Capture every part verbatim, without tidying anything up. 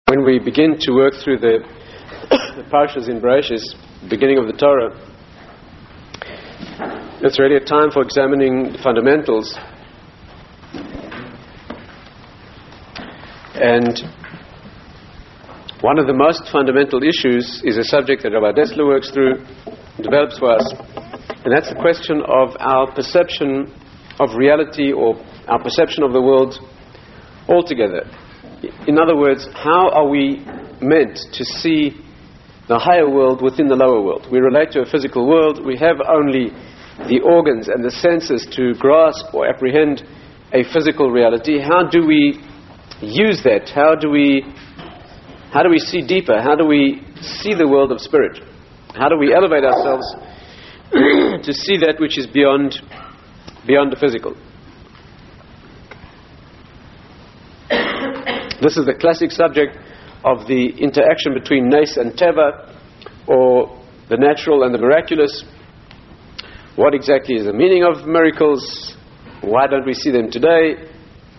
When we begin to work through the, the Parshas in Bereshis, beginning of the Torah, it's really a time for examining the fundamentals. And one of the most fundamental issues is a subject that Rabbi Dessler works through, develops for us, and that's the question of our perception of reality, or our perception of the world altogether. In other words, how are we meant to see the higher world within the lower world? We relate to a physical world. We have only the organs and the senses to grasp or apprehend a physical reality. How do we use that? How do we how do we see deeper? How do we see the world of spirit? How do we elevate ourselves to see that which is beyond beyond the physical? This is the classic subject of the interaction between Nes and Teva, or the natural and the miraculous. What exactly is the meaning of miracles? Why don't we see them today?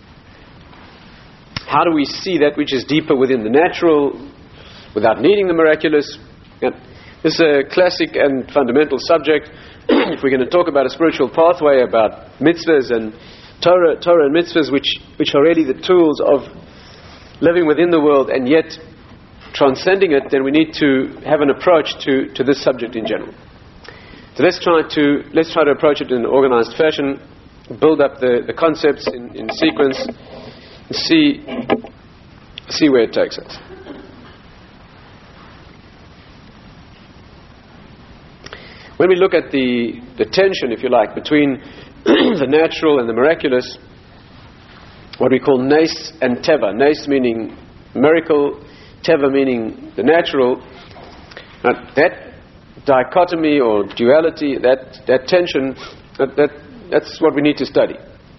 How do we see that which is deeper within the natural without needing the miraculous? Yeah. This is a classic and fundamental subject. If we're going to talk about a spiritual pathway, about mitzvahs and Torah, Torah and mitzvahs, which, which are really the tools of living within the world and yet transcending it, then we need to have an approach to, to this subject in general. So let's try to let's try to approach it in an organized fashion, build up the, the concepts in, in sequence, and see see where it takes us. When we look at the, the tension, if you like, between the natural and the miraculous, what we call Nes and Teva. Nes meaning miracle, Teva meaning the natural. Now, that dichotomy or duality, that, that tension, that, that, that's what we need to study.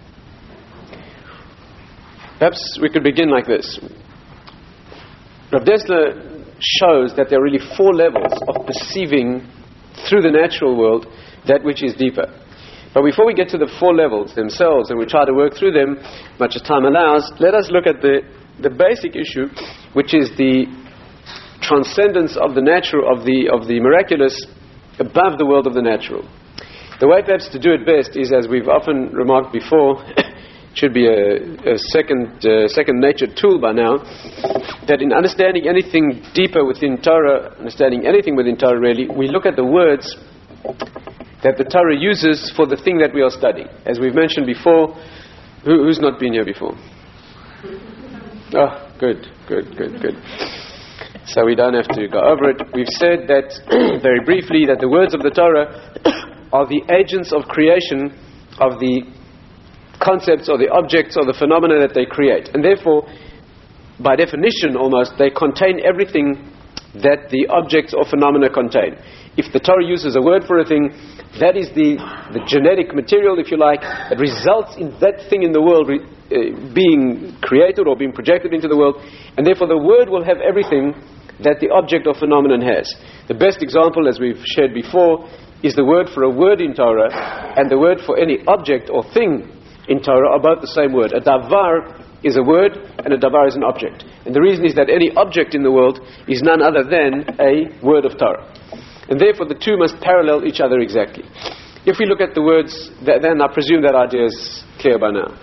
Perhaps we could begin like this. Rav Dessler shows that there are really four levels of perceiving through the natural world that which is deeper. But before we get to the four levels themselves, and we try to work through them, much as time allows, let us look at the, the basic issue, which is the transcendence of the natural, of the of the miraculous, above the world of the natural. The way perhaps to do it best is, as we've often remarked before, it should be a, a second uh, second nature tool by now, that in understanding anything deeper within Torah, understanding anything within Torah really, we look at the words that the Torah uses for the thing that we are studying. As we've mentioned before, who, who's not been here before? Oh, good, good, good, good. So we don't have to go over it. We've said that, very briefly, that the words of the Torah are the agents of creation of the concepts or the objects or the phenomena that they create. And therefore, by definition almost, they contain everything that the objects or phenomena contain. If the Torah uses a word for a thing, that is the, the genetic material, if you like, that results in that thing in the world re, uh, being created or being projected into the world, and therefore the word will have everything that the object or phenomenon has. The best example, as we've shared before, is the word for a word in Torah and the word for any object or thing in Torah are both the same word. A davar is a word and a davar is an object. And the reason is that any object in the world is none other than a word of Torah. And therefore the two must parallel each other exactly. If we look at the words, then I presume that idea is clear by now.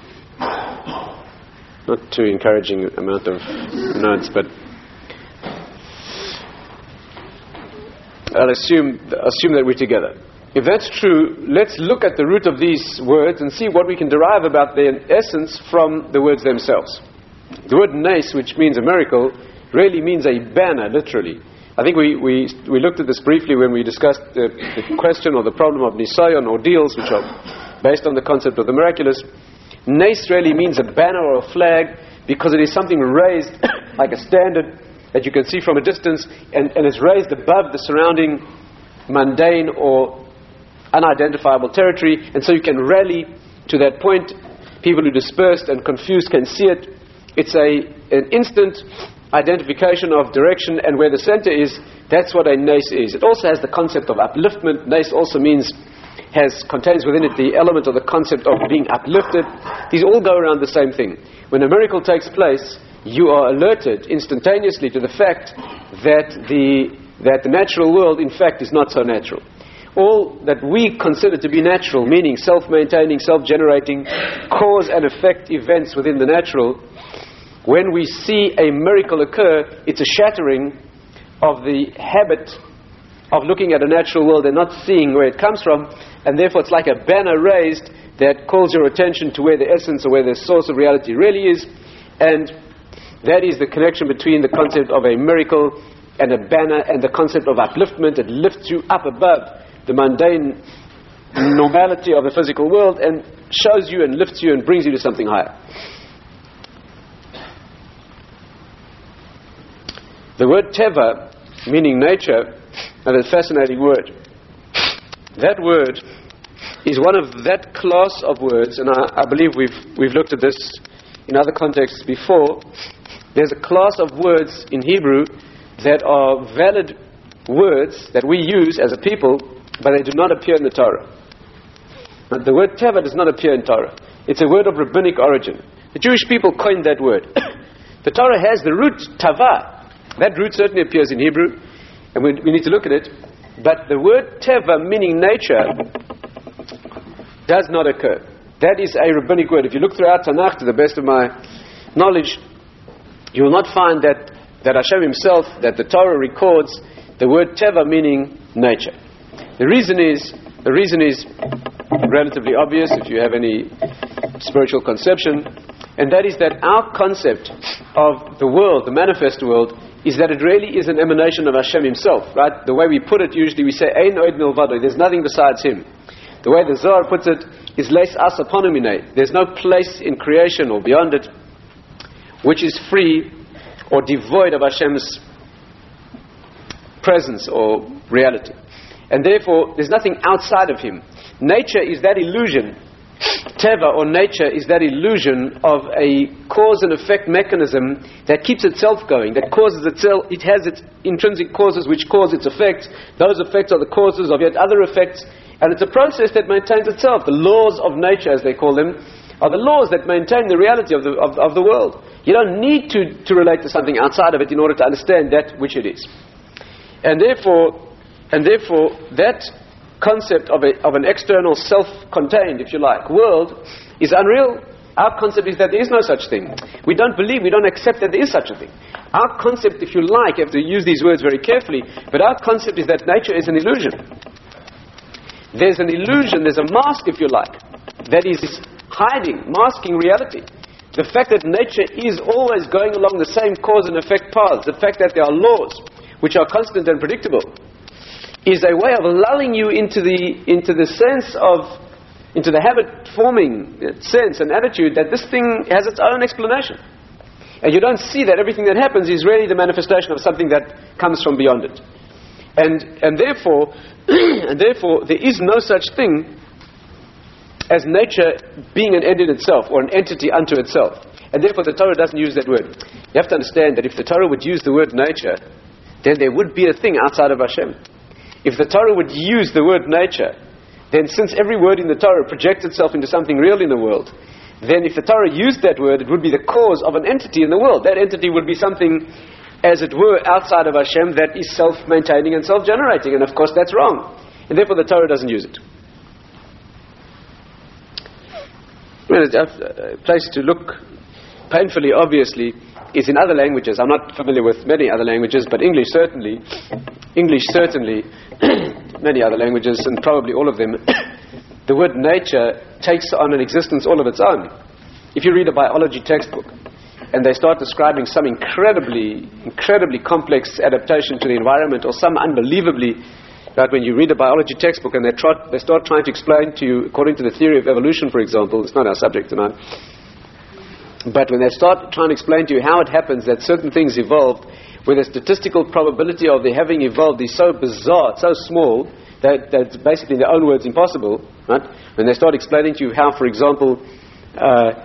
Not too encouraging amount of notes, but I'll assume, assume that we're together. If that's true, let's look at the root of these words and see what we can derive about their essence from the words themselves. The word Nes, which means a miracle, really means a banner, literally. I think we, we we looked at this briefly when we discussed the, the question or the problem of nisayon, ordeals, which are based on the concept of the miraculous. Nes really means a banner or a flag, because it is something raised like a standard that you can see from a distance, and, and is raised above the surrounding mundane or unidentifiable territory, and so you can rally to that point. People who are dispersed and confused can see it. It's a an instant identification of direction and where the center is. That's what a Nes is. It also has the concept of upliftment. Nes also means, has contains within it the element or the concept of being uplifted. These all go around the same thing. When a miracle takes place, you are alerted instantaneously to the fact that the, that the natural world, in fact, is not so natural. All that we consider to be natural, meaning self-maintaining, self-generating, cause and effect events within the natural, when we see a miracle occur, it's a shattering of the habit of looking at a natural world and not seeing where it comes from, and therefore it's like a banner raised that calls your attention to where the essence or where the source of reality really is, and that is the connection between the concept of a miracle and a banner and the concept of upliftment. It lifts you up above the mundane normality of the physical world and shows you and lifts you and brings you to something higher. The word teva, meaning nature, is a fascinating word. That word is one of that class of words, and I, I believe we've we've looked at this in other contexts before. There's a class of words in Hebrew that are valid words that we use as a people, but they do not appear in the Torah. But the word teva does not appear in Torah. It's a word of rabbinic origin. The Jewish people coined that word. The Torah has the root tava. That root certainly appears in Hebrew, and we, we need to look at it. But the word teva, meaning nature, does not occur. That is a rabbinic word. If you look throughout Tanakh, to the best of my knowledge, you will not find that, that Hashem himself, that the Torah records the word teva, meaning nature. The reason is, the reason is relatively obvious if you have any spiritual conception, and that is that our concept of the world, the manifest world, is that it really is an emanation of Hashem himself, right? The way we put it, usually we say, Ein od milvado, there's nothing besides him. The way the Zohar puts it is leis as aponomine. There's no place in creation or beyond it which is free or devoid of Hashem's presence or reality. And therefore, there's nothing outside of him. Nature is that illusion. Teva, or nature, is that illusion of a cause and effect mechanism that keeps itself going, that causes itself, it has its intrinsic causes which cause its effects. Those effects are the causes of yet other effects, and it's a process that maintains itself. The laws of nature, as they call them, are the laws that maintain the reality of the, of, of the world. You don't need to, to relate to something outside of it in order to understand that which it is. And therefore, and therefore that concept of, a, of an external self-contained, if you like, world is unreal. Our concept is that there is no such thing. We don't believe, we don't accept that there is such a thing. Our concept, if you like, you have to use these words very carefully, but our concept is that nature is an illusion. There's an illusion, there's a mask, if you like, that is hiding, masking reality. The fact that nature is always going along the same cause and effect paths, the fact that there are laws which are constant and predictable, is a way of lulling you into the into the sense of, into the habit-forming sense and attitude that this thing has its own explanation. And you don't see that everything that happens is really the manifestation of something that comes from beyond it. And and therefore, and therefore, there is no such thing as nature being an end in itself, or an entity unto itself. And therefore, the Torah doesn't use that word. You have to understand that if the Torah would use the word nature, then there would be a thing outside of Hashem. If the Torah would use the word nature, then since every word in the Torah projects itself into something real in the world, then if the Torah used that word, it would be the cause of an entity in the world. That entity would be something, as it were, outside of Hashem that is self-maintaining and self-generating. And of course that's wrong. And therefore the Torah doesn't use it. Well, a place to look painfully, obviously, is in other languages. I'm not familiar with many other languages, but English certainly, English certainly, many other languages, and probably all of them, the word nature takes on an existence all of its own. If you read a biology textbook, and they start describing some incredibly, incredibly complex adaptation to the environment, or some unbelievably, that when you read a biology textbook and they, try, they start trying to explain to you, according to the theory of evolution, for example, it's not our subject tonight, but when they start trying to explain to you how it happens that certain things evolved, where the statistical probability of their having evolved is so bizarre, so small, that, that it's basically in their own words impossible, right? When they start explaining to you how, for example, uh,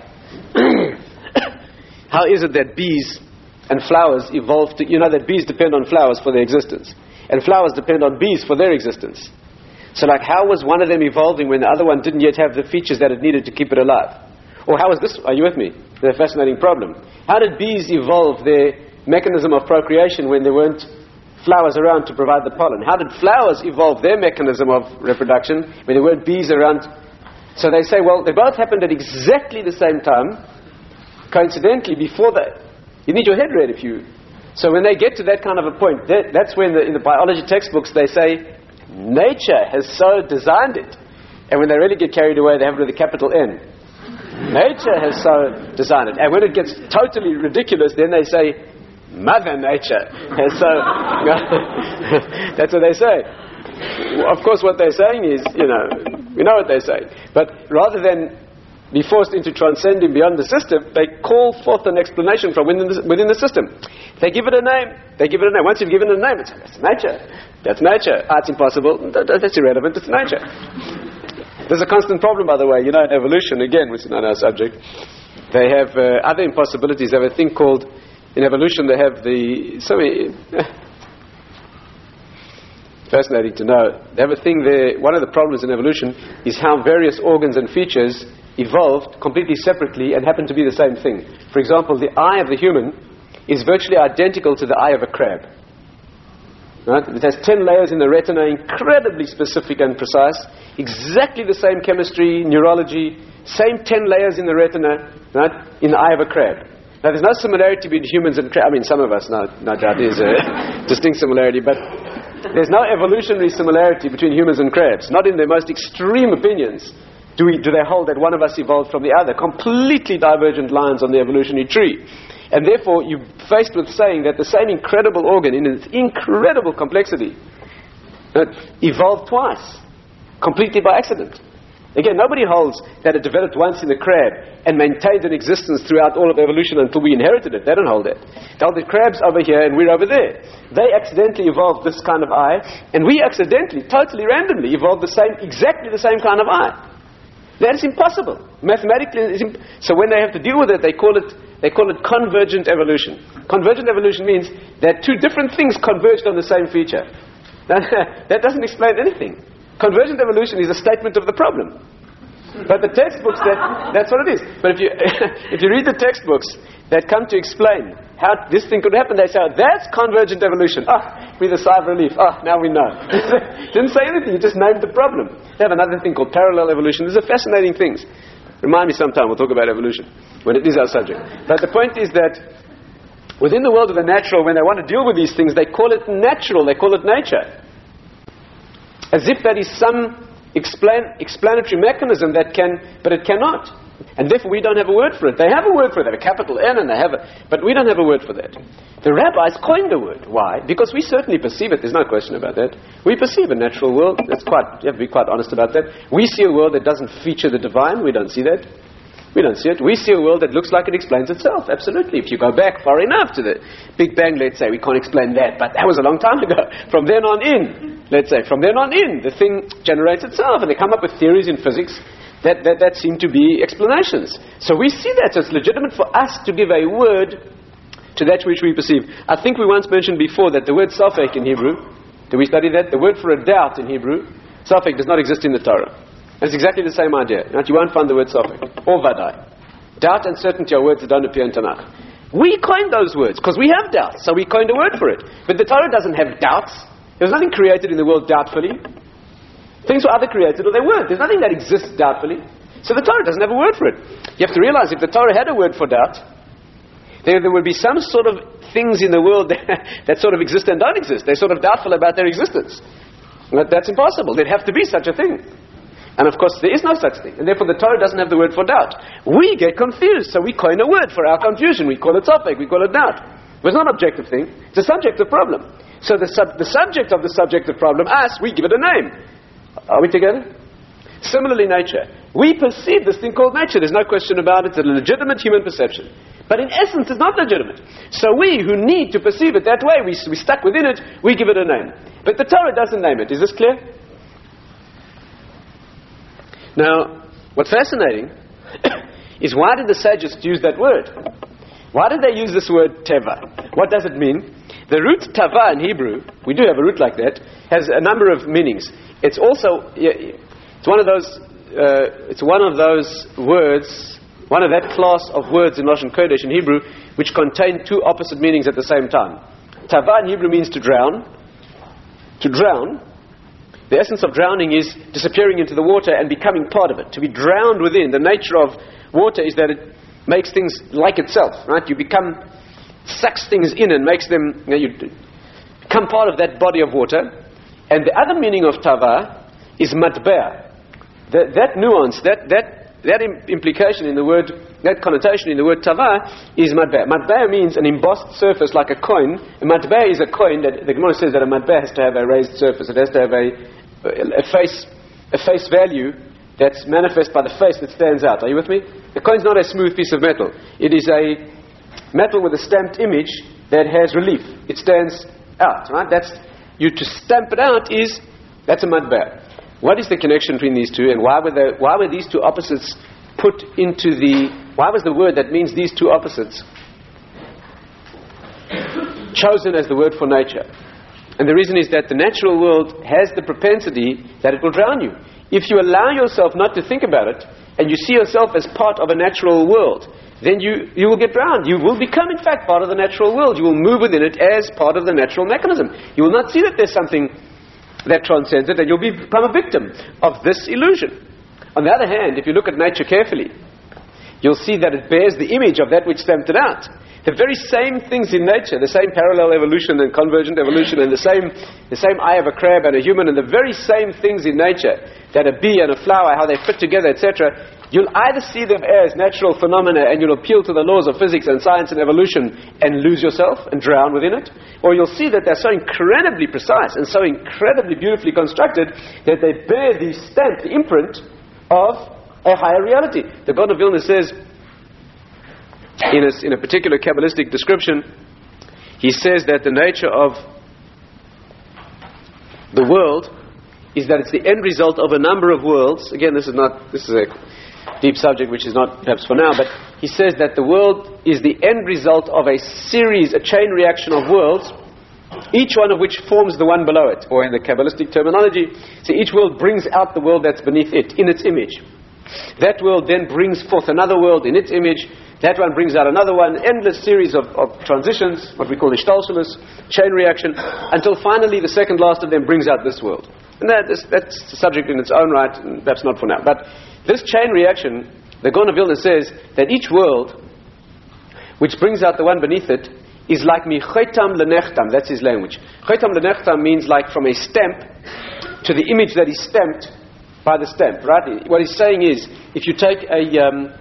how is it that bees and flowers evolved to, you know that bees depend on flowers for their existence, and flowers depend on bees for their existence. So like, how was one of them evolving when the other one didn't yet have the features that it needed to keep it alive? Or how was this? Are you with me? The fascinating problem. How did bees evolve their mechanism of procreation when there weren't flowers around to provide the pollen? How did flowers evolve their mechanism of reproduction when there weren't bees around? So they say, well, they both happened at exactly the same time, coincidentally, before that. You need your head read if you... So when they get to that kind of a point, that, that's when the, in the biology textbooks they say, nature has so designed it. And when they really get carried away, they have it with a capital N. Nature has so designed it. And when it gets totally ridiculous, then they say, Mother Nature has so... That's what they say. Of course, what they're saying is, you know, we know what they're saying. But rather than be forced into transcending beyond the system, they call forth an explanation from within the, within the system. They give it a name. They give it a name. Once you've given it a name, it's that's nature. That's nature. Ah, it's impossible. That's irrelevant. It's nature. There's a constant problem, by the way. You know, in evolution, again, which is not our subject, they have uh, other impossibilities. They have a thing called, in evolution, they have the... So, uh, fascinating to know. They have a thing there. One of the problems in evolution is how various organs and features evolved completely separately and happen to be the same thing. For example, the eye of the human is virtually identical to the eye of a crab. Right? It has ten layers in the retina, incredibly specific and precise, exactly the same chemistry, neurology, same ten layers in the retina, right, in the eye of a crab. Now, there's no similarity between humans and crabs. I mean, some of us, no, no doubt there's a distinct similarity, but there's no evolutionary similarity between humans and crabs. Not in their most extreme opinions do, we, do they hold that one of us evolved from the other. Completely divergent lines on the evolutionary tree. And therefore, you're faced with saying that the same incredible organ, in its incredible complexity, uh, evolved twice, completely by accident. Again, nobody holds that it developed once in the crab and maintained an existence throughout all of evolution until we inherited it. They don't hold that. They hold the crabs over here and we're over there. They accidentally evolved this kind of eye, and we accidentally, totally randomly, evolved the same, exactly the same kind of eye. That is impossible. Mathematically, it's imp- so when they have to deal with it, they call it they call it convergent evolution. Convergent evolution means that two different things converged on the same feature. Now, that doesn't explain anything. Convergent evolution is a statement of the problem. But the textbooks, that, that's what it is. But if you if you read the textbooks that come to explain how this thing could happen, they say, oh, that's convergent evolution. Ah, with a sigh of relief. Ah, now we know. Didn't say anything, you just named the problem. They have another thing called parallel evolution. These are fascinating things. Remind me sometime, we'll talk about evolution, when it is our subject. But the point is that within the world of the natural, when they want to deal with these things, they call it natural, they call it nature. As if that is some explain, explanatory mechanism that can, but it cannot. And therefore we don't have a word for it. They have a word for it. They have a capital N and they have a, but we don't have a word for that. The rabbis coined the word. Why? Because we certainly perceive it. There's no question about that. We perceive a natural world. That's quite, you have to be quite honest about that. We see a world that doesn't feature the divine. We don't see that. We don't see it. We see a world that looks like it explains itself. Absolutely. If you go back far enough to the Big Bang, let's say, we can't explain that. But that was a long time ago. From then on in, let's say, from then on in, the thing generates itself. And they come up with theories in physics that, that, that seem to be explanations. So we see that. So it's legitimate for us to give a word to that which we perceive. I think we once mentioned before that the word safek in Hebrew, did we study that? The word for a doubt in Hebrew, safek, does not exist in the Torah. It's exactly the same idea. Right? You won't find the word safek or vadai. Doubt and certainty are words that don't appear in Tanakh. We coined those words because we have doubts, so we coined a word for it. But the Torah doesn't have doubts. There was nothing created in the world doubtfully. Things were either created or they weren't. There's nothing that exists doubtfully. So the Torah doesn't have a word for it. You have to realize if the Torah had a word for doubt, there, there would be some sort of things in the world that, that sort of exist and don't exist. They're sort of doubtful about their existence. But that's impossible. There'd have to be such a thing. And of course, there is no such thing. And therefore, the Torah doesn't have the word for doubt. We get confused, so we coin a word for our confusion. We call it safek, we call it doubt. But it's not an objective thing. It's a subjective problem. So the, sub- the subject of the subjective problem, us, we give it a name. Are we together? Similarly, nature. We perceive this thing called nature. There's no question about it. It's a legitimate human perception. But in essence, it's not legitimate. So we, who need to perceive it that way, we, we stuck within it, we give it a name. But the Torah doesn't name it. Is this clear? Now, what's fascinating is why did the sages use that word? Why did they use this word teva? What does it mean? The root tava in Hebrew, we do have a root like that, has a number of meanings. It's also, it's one of those, uh, it's one of those words one of that class of words in Lashon Kodesh in Hebrew which contain two opposite meanings at the same time. Tava in Hebrew means to drown. To drown. The essence of drowning is disappearing into the water and becoming part of it. To be drowned within. The nature of water is that it makes things like itself, right? You become, sucks things in and makes them, you know, you become part of that body of water. And the other meaning of tava is matbea. That, that nuance, that, that, that implication in the word, that connotation in the word tava is matbea. Matbea means an embossed surface like a coin. A matbea is a coin that the Gemara says that a matbea has to have a raised surface. It has to have a, a face, a face value that's manifest by the face that stands out. Are you with me? The coin's not a smooth piece of metal. It is a metal with a stamped image that has relief. It stands out, right? That's, you to stamp it out is, that's a matbea. What is the connection between these two, and why were the, why were these two opposites put into the, why was the word that means these two opposites chosen as the word for nature? And the reason is that the natural world has the propensity that it will drown you. If you allow yourself not to think about it, and you see yourself as part of a natural world, then you, you will get drowned. You will become, in fact, part of the natural world. You will move within it as part of the natural mechanism. You will not see that there's something that transcends it, and you'll become a victim of this illusion. On the other hand, if you look at nature carefully, you'll see that it bears the image of that which stamped it out. The very same things in nature, the same parallel evolution and convergent evolution, and the same the same eye of a crab and a human, and the very same things in nature, that a bee and a flower, how they fit together, et cetera, you'll either see them as natural phenomena and you'll appeal to the laws of physics and science and evolution and lose yourself and drown within it, or you'll see that they're so incredibly precise and so incredibly beautifully constructed that they bear the stamp, the imprint of a higher reality. The God of Vilna says, in a, in a particular Kabbalistic description, he says that the nature of the world is that it's the end result of a number of worlds. Again, this is not, this is a deep subject which is not perhaps for now, but he says that the world is the end result of a series, a chain reaction of worlds, each one of which forms the one below it, or in the Kabbalistic terminology, so each world brings out the world that's beneath it, in its image. That world then brings forth another world in its image. That one brings out another one, endless series of, of transitions, what we call ishtalshelus, chain reaction, until finally the second last of them brings out this world. And that is, that's a subject in its own right, and perhaps not for now. But this chain reaction, the Gaon of Vilna says that each world, which brings out the one beneath it, is like mi chotam lenechtam. That's his language. Chotam lenechtam means like from a stamp to the image that is stamped by the stamp, right? What he's saying is, if you take a um,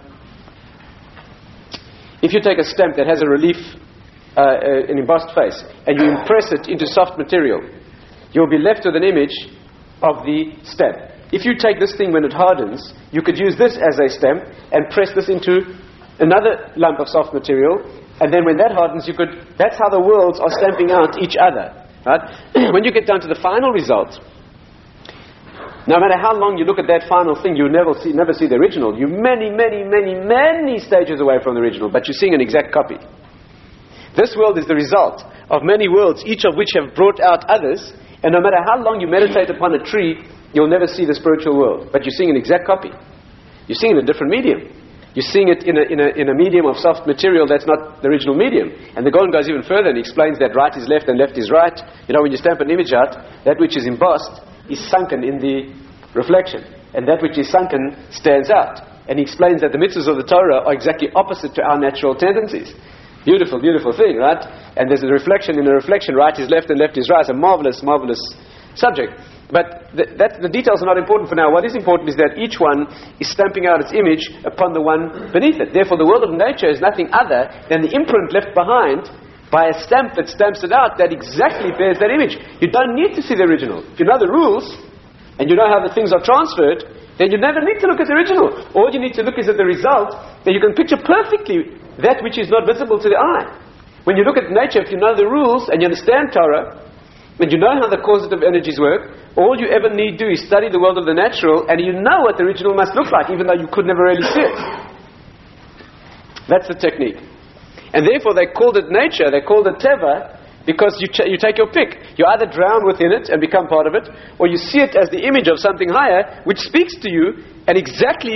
if you take a stamp that has a relief, uh, uh, an embossed face, and you impress it into soft material, you'll be left with an image of the stamp. If you take this thing when it hardens, you could use this as a stamp and press this into another lump of soft material, and then when that hardens, you could. That's how the worlds are stamping out each other, right? When you get down to the final result, no matter how long you look at that final thing, you never see, never see the original. You're many, many, many, many stages away from the original, but you're seeing an exact copy. This world is the result of many worlds, each of which have brought out others, and no matter how long you meditate upon a tree, you'll never see the spiritual world, but you're seeing an exact copy. You're seeing it in a different medium. You're seeing it in a, in a, in a medium of soft material that's not the original medium. And the Gaon goes even further and he explains that right is left and left is right. You know, when you stamp an image out, that which is embossed is sunken in the reflection, and that which is sunken stands out. And he explains that the mitzvahs of the Torah are exactly opposite to our natural tendencies. Beautiful, beautiful thing, right? And there's a reflection in a reflection, right is left and left is right. It's a marvelous, marvelous subject. But the, that, the details are not important for now. What is important is that each one is stamping out its image upon the one beneath it. Therefore, the world of nature is nothing other than the imprint left behind by a stamp that stamps it out that exactly bears that image. You don't need to see the original. If you know the rules, and you know how the things are transferred, then you never need to look at the original. All you need to look is at the result, that you can picture perfectly that which is not visible to the eye. When you look at nature, if you know the rules, and you understand Torah, and you know how the causative energies work, all you ever need do is study the world of the natural, and you know what the original must look like, even though you could never really see it. That's the technique. And therefore they called it nature, they called it teva, because you, ch- you take your pick. You either drown within it and become part of it, or you see it as the image of something higher, which speaks to you and exactly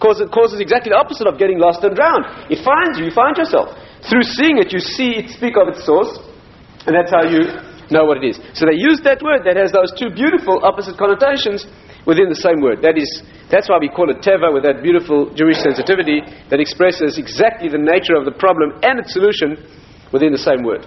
causes, causes exactly the opposite of getting lost and drowned. It finds you, you find yourself. Through seeing it, you see it speak of its source, and that's how you know what it is. So they use that word that has those two beautiful opposite connotations within the same word. That is, that's why we call it teva, with that beautiful Jewish sensitivity that expresses exactly the nature of the problem and its solution within the same word.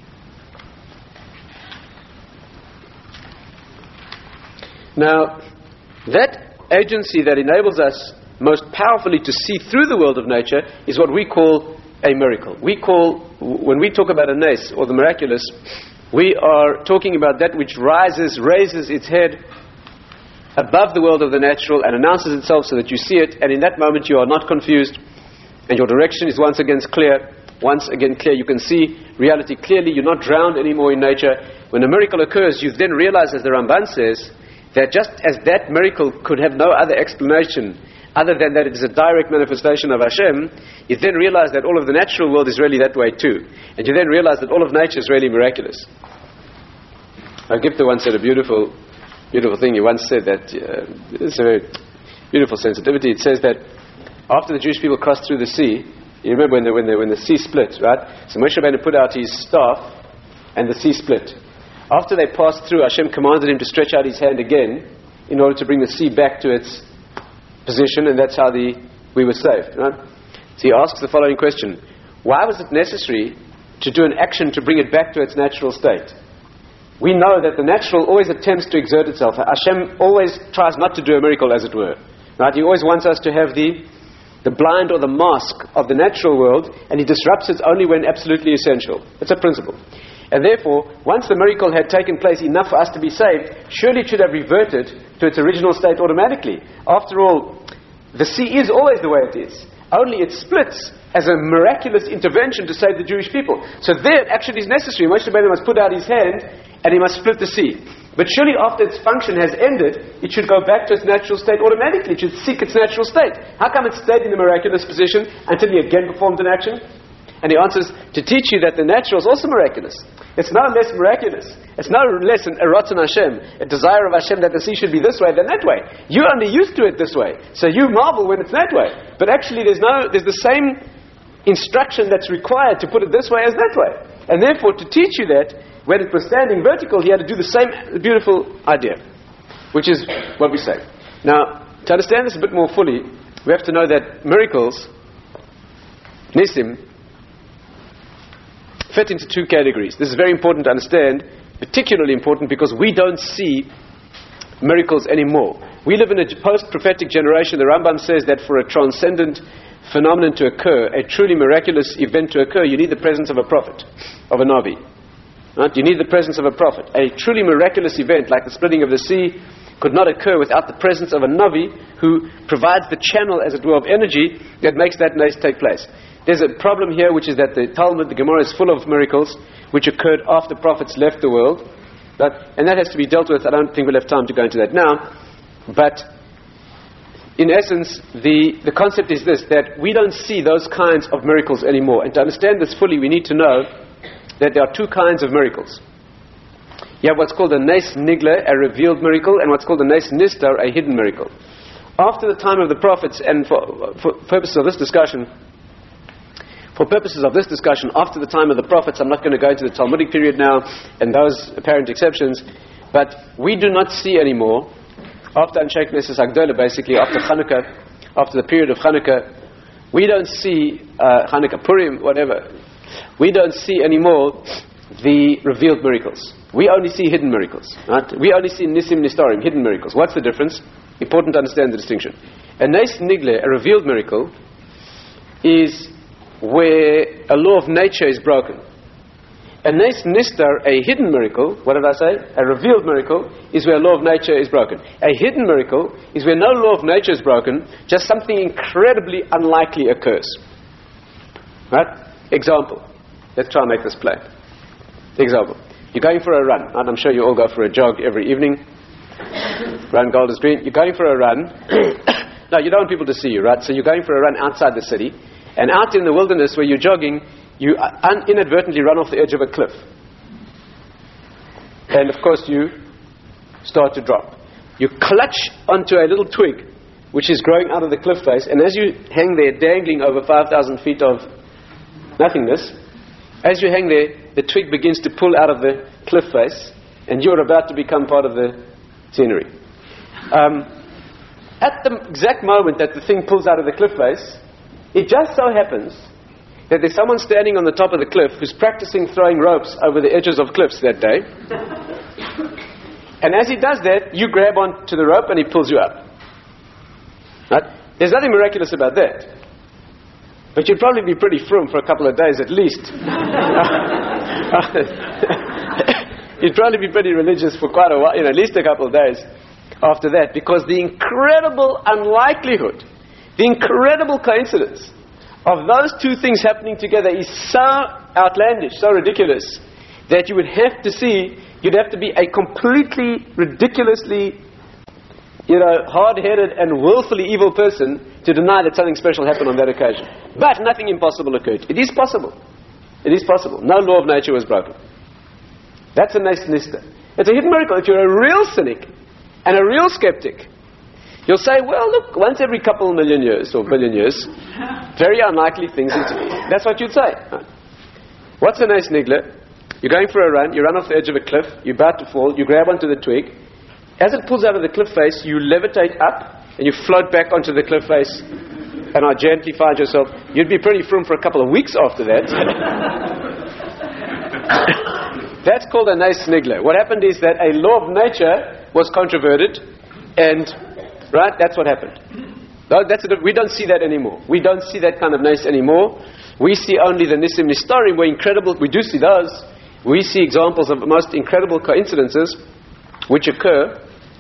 Now, that agency that enables us most powerfully to see through the world of nature is what we call a miracle. We call, when we talk about a nes, or the miraculous, we are talking about that which rises, raises its head above the world of the natural and announces itself so that you see it, and in that moment you are not confused, and your direction is once again clear, once again clear. You can see reality clearly. You're not drowned anymore in nature. When a miracle occurs, you then realize, as the Ramban says, that just as that miracle could have no other explanation other than that it is a direct manifestation of Hashem, you then realize that all of the natural world is really that way too. And you then realize that all of nature is really miraculous. Agipta once said a beautiful beautiful thing. He once said that, uh, it's a very beautiful sensitivity. It says that after the Jewish people crossed through the sea, you remember when the, when the, when the sea split, right? So Moshe Rabbeinu put out his staff and the sea split. After they passed through, Hashem commanded him to stretch out his hand again in order to bring the sea back to its position, and that's how the we were saved. Right? So he asks the following question: why was it necessary to do an action to bring it back to its natural state? We know that the natural always attempts to exert itself. Hashem always tries not to do a miracle, as it were. Right? He always wants us to have the the blind or the mask of the natural world, and he disrupts it only when absolutely essential. It's a principle. And therefore, once the miracle had taken place enough for us to be saved, surely it should have reverted to its original state automatically. After all, the sea is always the way it is. Only it splits as a miraculous intervention to save the Jewish people. So there it actually is necessary. Moshe Rabbeinu must put out his hand and he must split the sea. But surely after its function has ended, it should go back to its natural state automatically. It should seek its natural state. How come it stayed in the miraculous position until he again performed an action? And he answers, to teach you that the natural is also miraculous. It's no less miraculous. It's no less an Ratzon Hashem, a desire of Hashem that the sea should be this way than that way. You're only used to it this way, so you marvel when it's that way. But actually there's no, there's the same instruction that's required to put it this way as that way. And therefore, to teach you that, when it was standing vertical, he had to do the same beautiful idea, which is what we say. Now, to understand this a bit more fully, we have to know that miracles, Nisim, fit into two categories. This is very important to understand, particularly important because we don't see miracles anymore. We live in a post-prophetic generation. The Rambam says that for a transcendent phenomenon to occur, a truly miraculous event to occur, you need the presence of a prophet, of a Navi. Right? You need the presence of a prophet. A truly miraculous event like the splitting of the sea could not occur without the presence of a Navi who provides the channel, as it were, of energy that makes that nace take place. There's a problem here, which is that the Talmud, the Gemara, is full of miracles which occurred after prophets left the world. But, and that has to be dealt with. I don't think we'll have time to go into that now. But in essence, the, the concept is this, that we don't see those kinds of miracles anymore. And to understand this fully, we need to know that there are two kinds of miracles. You have what's called a Nes Nigla, a revealed miracle, and what's called a Nes Nistar, a hidden miracle. After the time of the prophets, and for, for purposes of this discussion, For purposes of this discussion, after the time of the prophets, I'm not going to go into the Talmudic period now and those apparent exceptions, but we do not see anymore, after Anshe Knesset Agdola, basically after Hanukkah, after the period of Hanukkah, we don't see uh, Hanukkah, Purim, whatever. We don't see anymore the revealed miracles. We only see hidden miracles. Right? We only see Nisim Nistarim, hidden miracles. What's the difference? Important to understand the distinction. A Nes Nigle, a revealed miracle, is where a law of nature is broken. A Nes Nistar, a hidden miracle, what did I say? A revealed miracle is where a law of nature is broken. A hidden miracle is where no law of nature is broken, just something incredibly unlikely occurs. Right? Example. Let's try and make this plain. Example. You're going for a run. And I'm sure you all go for a jog every evening. Run Golders Green. You're going for a run. No, you don't want people to see you, right? So you're going for a run outside the city. And out in the wilderness where you're jogging, you un- inadvertently run off the edge of a cliff. And of course you start to drop. You clutch onto a little twig which is growing out of the cliff face, and as you hang there dangling over five thousand feet of nothingness, as you hang there, the twig begins to pull out of the cliff face, and you're about to become part of the scenery. Um, at the exact moment that the thing pulls out of the cliff face, it just so happens that there's someone standing on the top of the cliff who's practicing throwing ropes over the edges of cliffs that day. And as he does that, you grab onto the rope and he pulls you up. Right? There's nothing miraculous about that. But you'd probably be pretty frum for a couple of days at least. You'd probably be pretty religious for quite a while, you know, at least a couple of days after that, because the incredible unlikelihood, the incredible coincidence of those two things happening together is so outlandish, so ridiculous, that you would have to see, you'd have to be a completely, ridiculously, you know, hard-headed and willfully evil person to deny that something special happened on that occasion. But nothing impossible occurred. It is possible. It is possible. No law of nature was broken. That's a nice nista. It's a hidden miracle. If you're a real cynic and a real skeptic, you'll say, well, look, once every couple million years or billion years, very unlikely things intervene. That's what you'd say. What's a nice niggler? You're going for a run, you run off the edge of a cliff, you're about to fall, you grab onto the twig. As it pulls out of the cliff face, you levitate up and you float back onto the cliff face and are gently find yourself. You'd be pretty frum for a couple of weeks after that. That's called a nice niggler. What happened is that a law of nature was controverted, and right, that's what happened. No, that's a, we don't see that anymore. We don't see that kind of nice anymore. We see only the Nisim Nistarim, where incredible, we do see those. We see examples of the most incredible coincidences which occur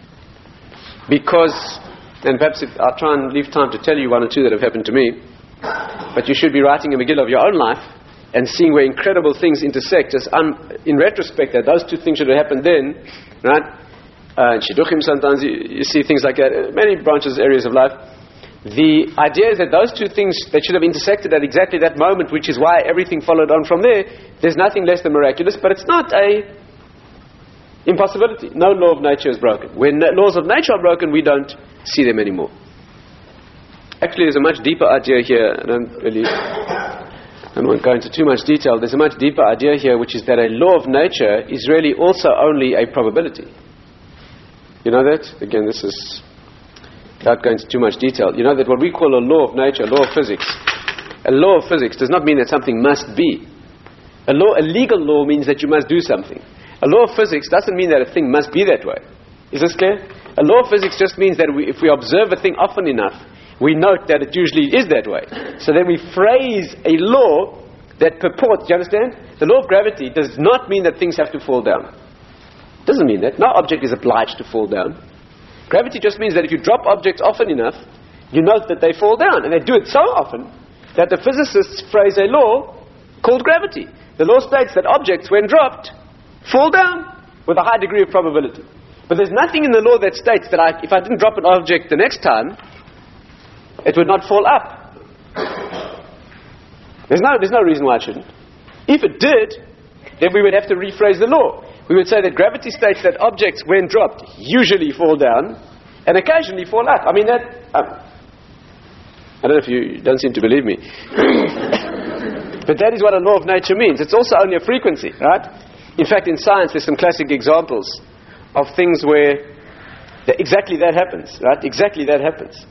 because, and perhaps if, I'll try and leave time to tell you one or two that have happened to me, but you should be writing a Megillah of your own life and seeing where incredible things intersect. As un, in retrospect, that those two things should have happened then, right? Uh, in Shidduchim sometimes you, you see things like that, many branches, areas of life. The idea is that those two things that should have intersected at exactly that moment, which is why everything followed on from there, there's nothing less than miraculous, but it's not a impossibility. No law of nature is broken. When laws of nature are broken, we don't see them anymore. Actually, there's a much deeper idea here. I don't really I don't want to go into too much detail. There's a much deeper idea here, which is that a law of nature is really also only a probability. You know that? Again, this is, without going into too much detail, you know that what we call a law of nature, a law of physics, a law of physics does not mean that something must be. A law, a legal law means that you must do something. A law of physics doesn't mean that a thing must be that way. Is this clear? A law of physics just means that we, if we observe a thing often enough, we note that it usually is that way. So then we phrase a law that purports, do you understand? The law of gravity does not mean that things have to fall down. It doesn't mean that. No object is obliged to fall down. Gravity just means that if you drop objects often enough, you note that they fall down. And they do it so often that the physicists phrase a law called gravity. The law states that objects, when dropped, fall down with a high degree of probability. But there's nothing in the law that states that I, if I didn't drop an object the next time, it would not fall up. There's no, there's no reason why it shouldn't. If it did, then we would have to rephrase the law. We would say that gravity states that objects, when dropped, usually fall down and occasionally fall up. I mean, that... Um, I don't know if you, you don't seem to believe me. But that is what a law of nature means. It's also only a frequency, right? In fact, in science, there's some classic examples of things where the, exactly that happens, right? Exactly that happens.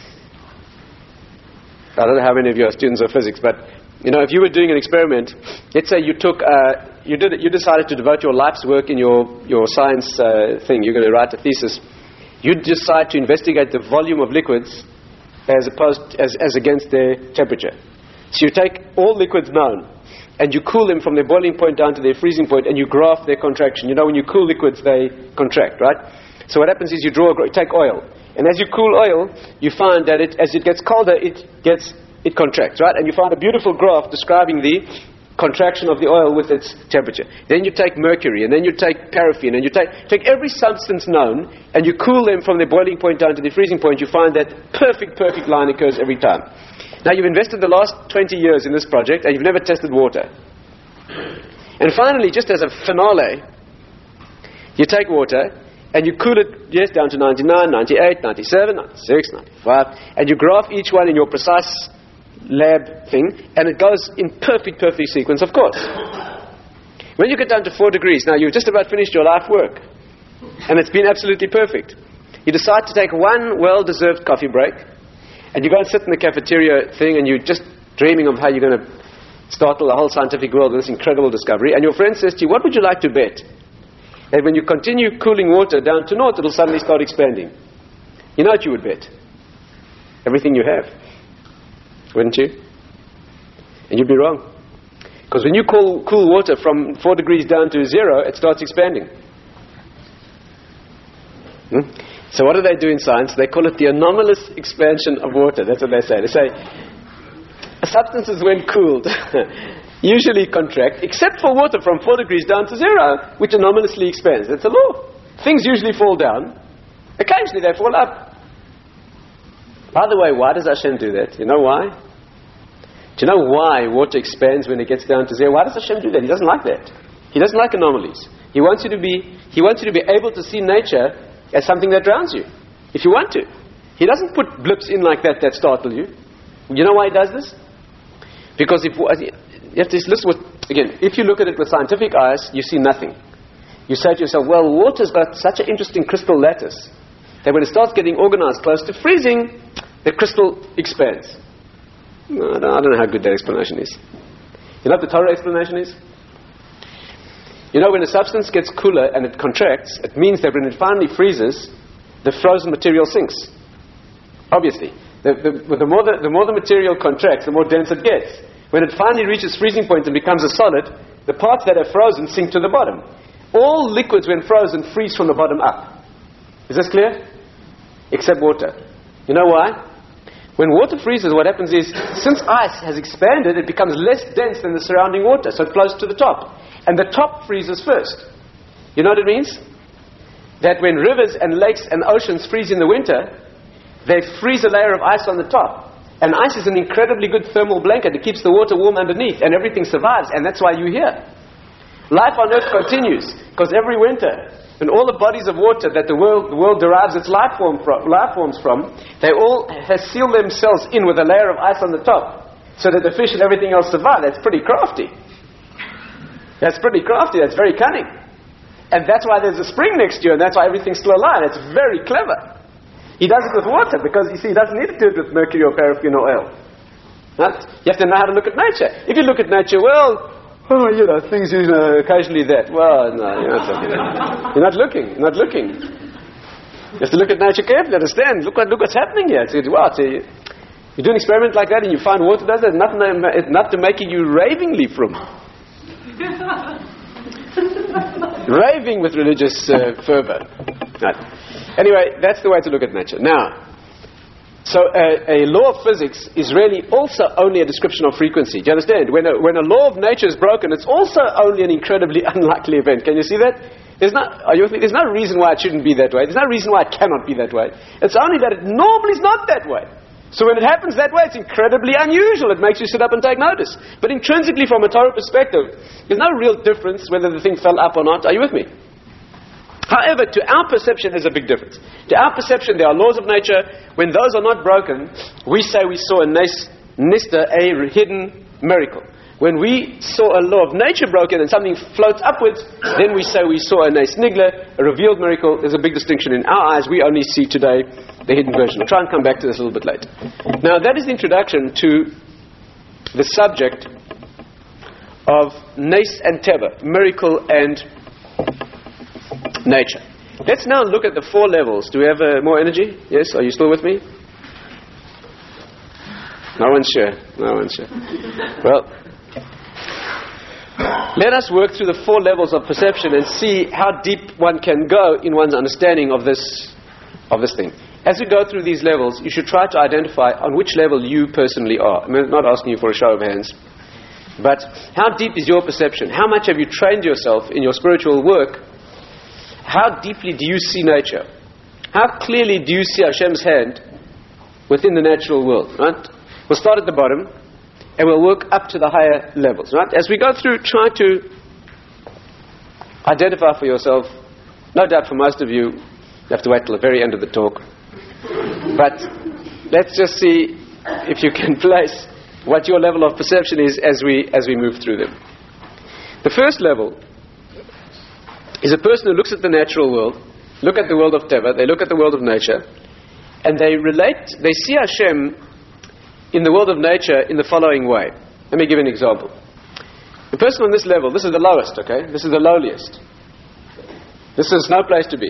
I don't know how many of you are students of physics, but you know, if you were doing an experiment, let's say you took, uh, you did, you decided to devote your life's work in your your science uh, thing. You're going to write a thesis. You decide to investigate the volume of liquids as opposed as as against their temperature. So you take all liquids known and you cool them from their boiling point down to their freezing point, and you graph their contraction. You know, when you cool liquids, they contract, right? So what happens is you draw, a, take oil. And as you cool oil, you find that it, as it gets colder, it gets, it contracts, right? And you find a beautiful graph describing the contraction of the oil with its temperature. Then you take mercury, and then you take paraffin, and you take, take every substance known, and you cool them from their boiling point down to the freezing point. You find that perfect, perfect line occurs every time. Now you've invested the last twenty years in this project, and you've never tested water. And finally, just as a finale, you take water, and you cool it, yes, down to ninety-nine, ninety-eight, ninety-seven, ninety-six, ninety-five, and you graph each one in your precise lab thing, and it goes in perfect, perfect sequence, of course. When you get down to four degrees, now you've just about finished your life work, and it's been absolutely perfect. You decide to take one well-deserved coffee break, and you go and sit in the cafeteria thing, and you're just dreaming of how you're going to startle the whole scientific world with this incredible discovery, and your friend says to you, what would you like to bet? And when you continue cooling water down to naught, it'll suddenly start expanding. You know what you would bet? Everything you have. Wouldn't you? And you'd be wrong. Because when you cool, cool water from four degrees down to zero, it starts expanding. Hmm? So what do they do in science? They call it the anomalous expansion of water. That's what they say. They say, substances when cooled usually contract, except for water from four degrees down to zero, which anomalously expands. That's a law. Things usually fall down. Occasionally they fall up. By the way, why does Hashem do that? You know why? Do you know why water expands when it gets down to zero? Why does Hashem do that? He doesn't like that. He doesn't like anomalies. He wants you to be, he wants you to be able to see nature as something that drowns you, if you want to. He doesn't put blips in like that that startle you. You know why he does this? Because if you have to listen with, again, if you look at it with scientific eyes, you see nothing. You say to yourself, well, water's got such an interesting crystal lattice that when it starts getting organized close to freezing, the crystal expands. No, I, don't, I don't know how good that explanation is. You know what the Torah explanation is? You know, when a substance gets cooler and it contracts, it means that when it finally freezes, the frozen material sinks. Obviously. The, the, the, more the, the more the material contracts, the more dense it gets. When it finally reaches freezing point and becomes a solid, the parts that are frozen sink to the bottom. All liquids, when frozen, freeze from the bottom up. Is this clear? Except water. You know why? When water freezes, what happens is, since ice has expanded, it becomes less dense than the surrounding water, so it flows to the top. And the top freezes first. You know what it means? That when rivers and lakes and oceans freeze in the winter, they freeze a layer of ice on the top. And ice is an incredibly good thermal blanket. It keeps the water warm underneath, and everything survives, and that's why you're here. Life on Earth continues, because every winter, and all the bodies of water that the world, the world derives its life, form from, life forms from, they all have sealed themselves in with a layer of ice on the top, so that the fish and everything else survive. That's pretty crafty. That's pretty crafty. That's very cunning. And that's why there's a spring next year, and that's why everything's still alive. It's very clever. He does it with water, because, you see, he doesn't need to do it with mercury or paraffin or oil. Right? You have to know how to look at nature. If you look at nature, well, oh, you know, things, you know, occasionally that. Well, no, you're not looking. You're not looking. You're not looking. You have to look at nature carefully, understand. Look what, look what's happening here. It's, well, it's a, you do an experiment like that and you find water does that, it's not, it's not to make you ravingly from. Raving with religious uh, fervor. Right. Anyway, that's the way to look at nature. Now, so a, a law of physics is really also only a description of frequency. Do you understand? When a, when a law of nature is broken, it's also only an incredibly unlikely event. Can you see that? There's not, are you with me? There's no reason why it shouldn't be that way. There's no reason why it cannot be that way. It's only that it normally is not that way. So when it happens that way, it's incredibly unusual. It makes you sit up and take notice. But intrinsically, from a Torah perspective, there's no real difference whether the thing fell up or not. Are you with me? However, to our perception, there's a big difference. To our perception, there are laws of nature. When those are not broken, we say we saw a nes- nista, a hidden miracle. When we saw a law of nature broken and something floats upwards, then we say we saw a nes nigla, a revealed miracle. There's a big distinction. In our eyes, we only see today the hidden version. I'll try and come back to this a little bit later. Now, that is the introduction to the subject of nes and teva, miracle and nature. Let's now look at the four levels. Do we have uh, more energy? Yes? Are you still with me? No one's sure. No one's sure. Well, let us work through the four levels of perception and see how deep one can go in one's understanding of this, of this thing. As we go through these levels, you should try to identify on which level you personally are. I'm not asking you for a show of hands. But how deep is your perception? How much have you trained yourself in your spiritual work? How deeply do you see nature? How clearly do you see Hashem's hand within the natural world? Right? We'll start at the bottom and we'll work up to the higher levels. Right? As we go through, try to identify for yourself No doubt for most of you, you have to wait till the very end of the talk. But let's just see if you can place what your level of perception is as we as we move through them. The first level is a person who looks at the natural world, look at the world of Teva, they look at the world of nature, and they relate, they see Hashem in the world of nature in the following way. Let me give an example. The person on this level, this is the lowest, okay? This is the lowliest. This is no place to be.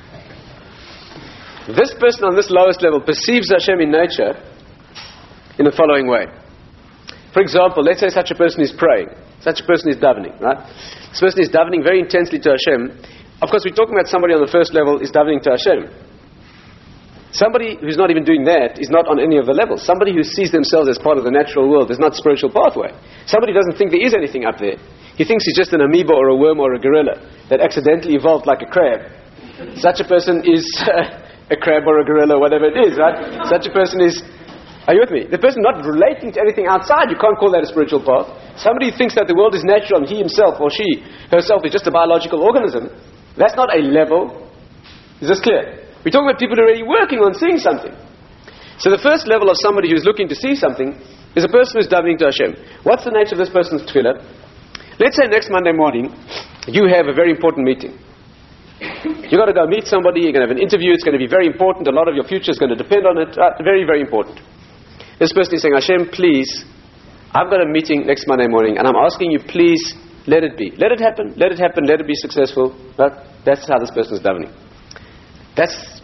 This person on this lowest level perceives Hashem in nature in the following way. For example, let's say such a person is praying. Such a person is davening, right? This person is davening very intensely to Hashem. Of course, we're talking about somebody on the first level is davening to Hashem. Somebody who's not even doing that is not on any of the levels. Somebody who sees themselves as part of the natural world is not spiritual pathway. Somebody doesn't think there is anything up there. He thinks he's just an amoeba or a worm or a gorilla that accidentally evolved like a crab. Such a person is uh, a crab or a gorilla, whatever it is, right? Such a person is... Are you with me? The person not relating to anything outside, you can't call that a spiritual path. Somebody who thinks that the world is natural and he himself or she herself is just a biological organism, that's not a level. Is this clear? We're talking about people who are already working on seeing something. So the first level of somebody who's looking to see something is a person who's davening to Hashem. What's the nature of this person's tefillah? Let's say next Monday morning, you have a very important meeting. You've got to go meet somebody, you're going to have an interview, it's going to be very important, a lot of your future is going to depend on it, uh, very, very important. This person is saying, Hashem, please, I've got a meeting next Monday morning, and I'm asking you, please, let it be. Let it happen, let it happen, let it be successful. Right? That's how this person is davening. That's,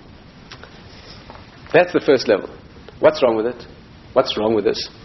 that's the first level. What's wrong with it? What's wrong with this?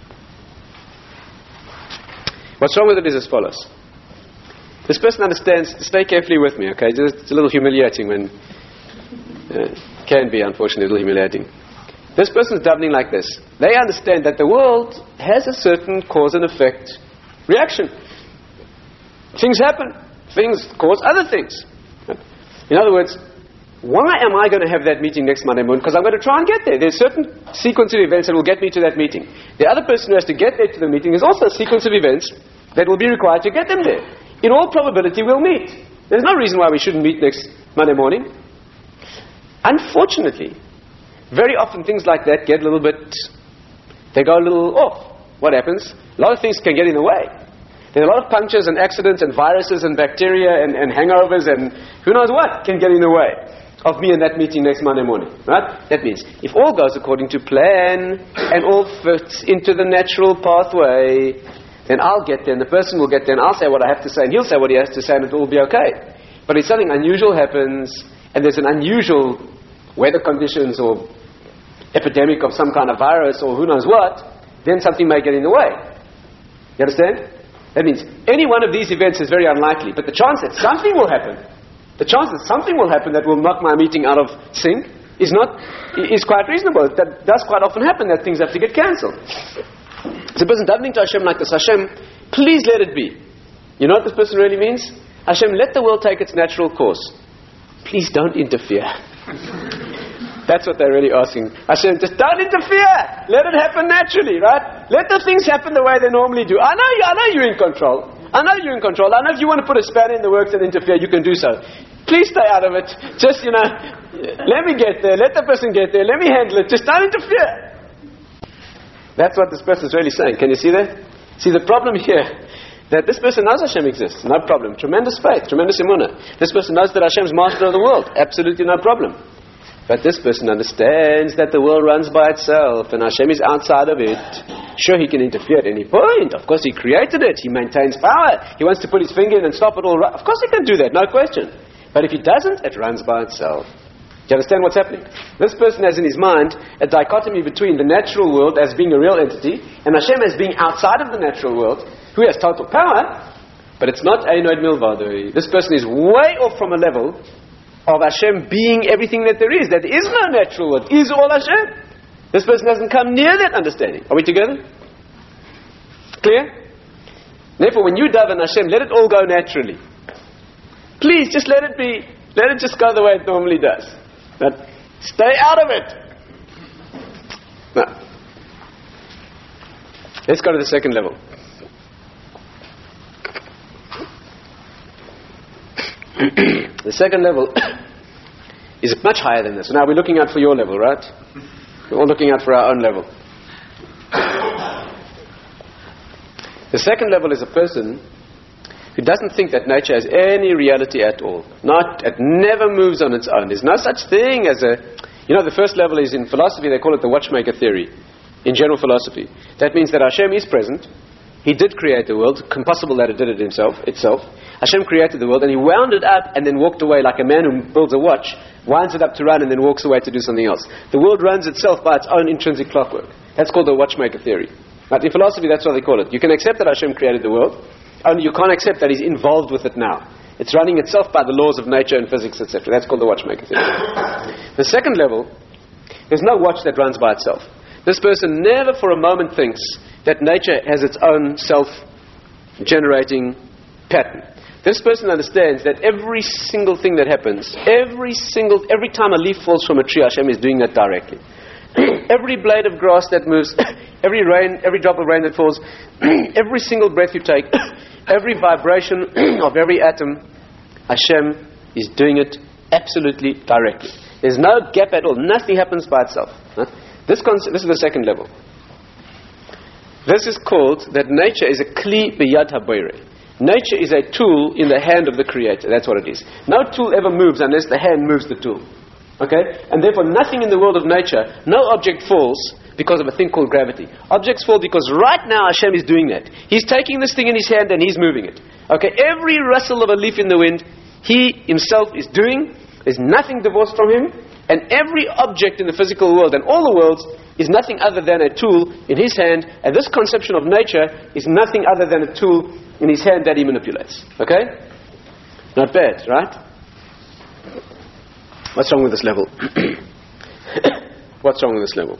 What's wrong with it is as follows. This person understands, stay carefully with me, okay? It's a little humiliating when, uh, can be unfortunately a little humiliating. This person is davening like this. They understand that the world has a certain cause and effect reaction. Things happen. Things cause other things. In other words, why am I going to have that meeting next Monday morning? Because I'm going to try and get there. There's a certain sequence of events that will get me to that meeting. The other person who has to get there to the meeting is also a sequence of events that will be required to get them there. In all probability, we'll meet. There's no reason why we shouldn't meet next Monday morning. Unfortunately, very often things like that get a little bit, they go a little off. What happens? A lot of things can get in the way. There are a lot of punctures and accidents and viruses and bacteria and, and hangovers and who knows what can get in the way of me and that meeting next Monday morning. Right? That means if all goes according to plan and all fits into the natural pathway, then I'll get there and the person will get there and I'll say what I have to say and he'll say what he has to say and it will be okay. But if something unusual happens and there's an unusual weather conditions or epidemic of some kind of virus or who knows what, then something may get in the way. You understand? That means any one of these events is very unlikely, but the chance that something will happen, the chance that something will happen that will knock my meeting out of sync is not, is quite reasonable. That does quite often happen, that things have to get cancelled. So the person davening to Hashem like this, Hashem, please let it be. You know what this person really means? Hashem, let the world take its natural course. Please don't interfere. That's what they're really asking. Hashem, just don't interfere. Let it happen naturally, right? Let the things happen the way they normally do. I know you, I know you're in control. I know you're in control. I know if you want to put a spanner in the works and interfere, you can do so. Please stay out of it. Just, you know, let me get there. Let the person get there. Let me handle it. Just don't interfere. That's what this person is really saying. Can you see that? See, the problem here, that this person knows Hashem exists. No problem. Tremendous faith. Tremendous emunah. This person knows that Hashem is master of the world. Absolutely no problem. But this person understands that the world runs by itself and Hashem is outside of it. Sure, he can interfere at any point. Of course, he created it. He maintains power. He wants to put his finger in and stop it all. Of course, he can do that. No question. But if he doesn't, it runs by itself. Do you understand what's happening? This person has in his mind a dichotomy between the natural world as being a real entity and Hashem as being outside of the natural world, who has total power, but it's not Einoid Milvado. This person is way off from a level of Hashem being everything that there is. That there is no natural world. Is all Hashem. This person hasn't come near that understanding. Are we together? Clear? Therefore, when you daven Hashem, let it all go naturally. Please, just let it be. Let it just go the way it normally does. But stay out of it. Now, let's go to the second level. The second level is much higher than this. Now we're looking out for your level, right? We're all looking out for our own level. The second level is a person who doesn't think that nature has any reality at all. Not, it never moves on its own. There's no such thing as a... You know, the first level is in philosophy, they call it the watchmaker theory. In general philosophy. That means that Hashem is present. He did create the world. Impossible that it did it himself, itself. Hashem created the world and he wound it up and then walked away like a man who builds a watch, winds it up to run and then walks away to do something else. The world runs itself by its own intrinsic clockwork. That's called the watchmaker theory. But in philosophy, that's what they call it. You can accept that Hashem created the world, only you can't accept that He's involved with it now. It's running itself by the laws of nature and physics, et cetera. That's called the watchmaker theory. The second level, there's no watch that runs by itself. This person never for a moment thinks that nature has its own self-generating pattern. This person understands that every single thing that happens, every single, every time a leaf falls from a tree, Hashem is doing that directly. Every blade of grass that moves, every rain, every drop of rain that falls, every single breath you take, every vibration of every atom, Hashem is doing it absolutely directly. There's no gap at all. Nothing happens by itself. Huh? This, concept, this is the second level. This is called that nature is a kli biyad haboire. Nature is a tool in the hand of the Creator. That's what it is. No tool ever moves unless the hand moves the tool. Okay? And therefore nothing in the world of nature, no object falls because of a thing called gravity. Objects fall because right now Hashem is doing that. He's taking this thing in His hand and He's moving it. Okay? Every rustle of a leaf in the wind, He Himself is doing. There's nothing divorced from Him. And every object in the physical world and all the worlds is nothing other than a tool in His hand. And this conception of nature is nothing other than a tool in His hand that He manipulates. Okay? Not bad, right? What's wrong with this level? What's wrong with this level?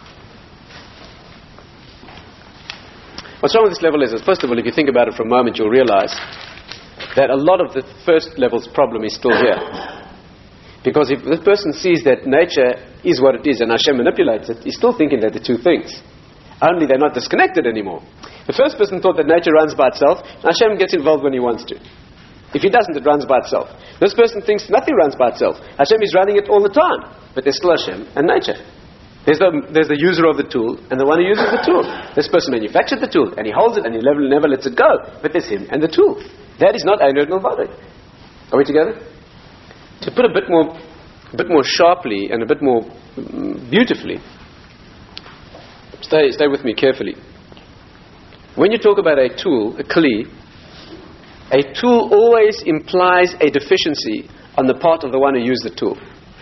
What's wrong with this level is, that first of all, if you think about it for a moment, you'll realize that a lot of the first level's problem is still here. Because if this person sees that nature is what it is and Hashem manipulates it, he's still thinking that they're two things. Only they're not disconnected anymore. The first person thought that nature runs by itself, and Hashem gets involved when He wants to. If He doesn't, it runs by itself. This person thinks nothing runs by itself. Hashem is running it all the time. But there's still Hashem and nature. There's the, there's the user of the tool and the one who uses the tool. This person manufactured the tool and he holds it and he never, never lets it go. But there's him and the tool. That is not Ein Od Milvado. Are we together? To put a bit more, a bit more sharply and a bit more mm, beautifully, stay, stay with me carefully. When you talk about a tool, a kli, a tool always implies a deficiency on the part of the one who used the tool.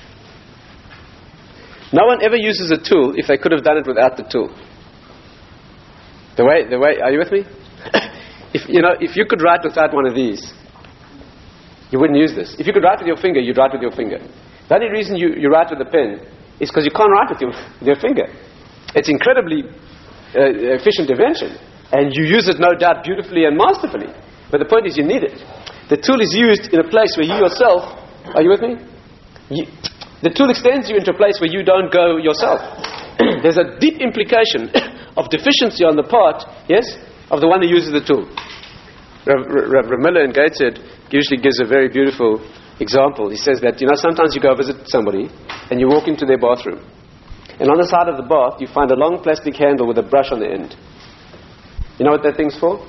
No one ever uses a tool if they could have done it without the tool. The way, the way, are you with me? if you know, if you could write without one of these, you wouldn't use this. If you could write with your finger, you'd write with your finger. The only reason you, you write with a pen is because you can't write with your, with your finger. It's incredibly uh, efficient invention, and you use it no doubt beautifully and masterfully. But the point is, you need it. The tool is used in a place where you yourself, are you with me? You, the tool extends you into a place where you don't go yourself. There's a deep implication of deficiency on the part, yes, of the one who uses the tool. Rav, Rav, Rav Miller in Gateshead usually gives a very beautiful example. He says that, you know, sometimes you go visit somebody and you walk into their bathroom, and on the side of the bath you find a long plastic handle with a brush on the end. You know what that thing's for?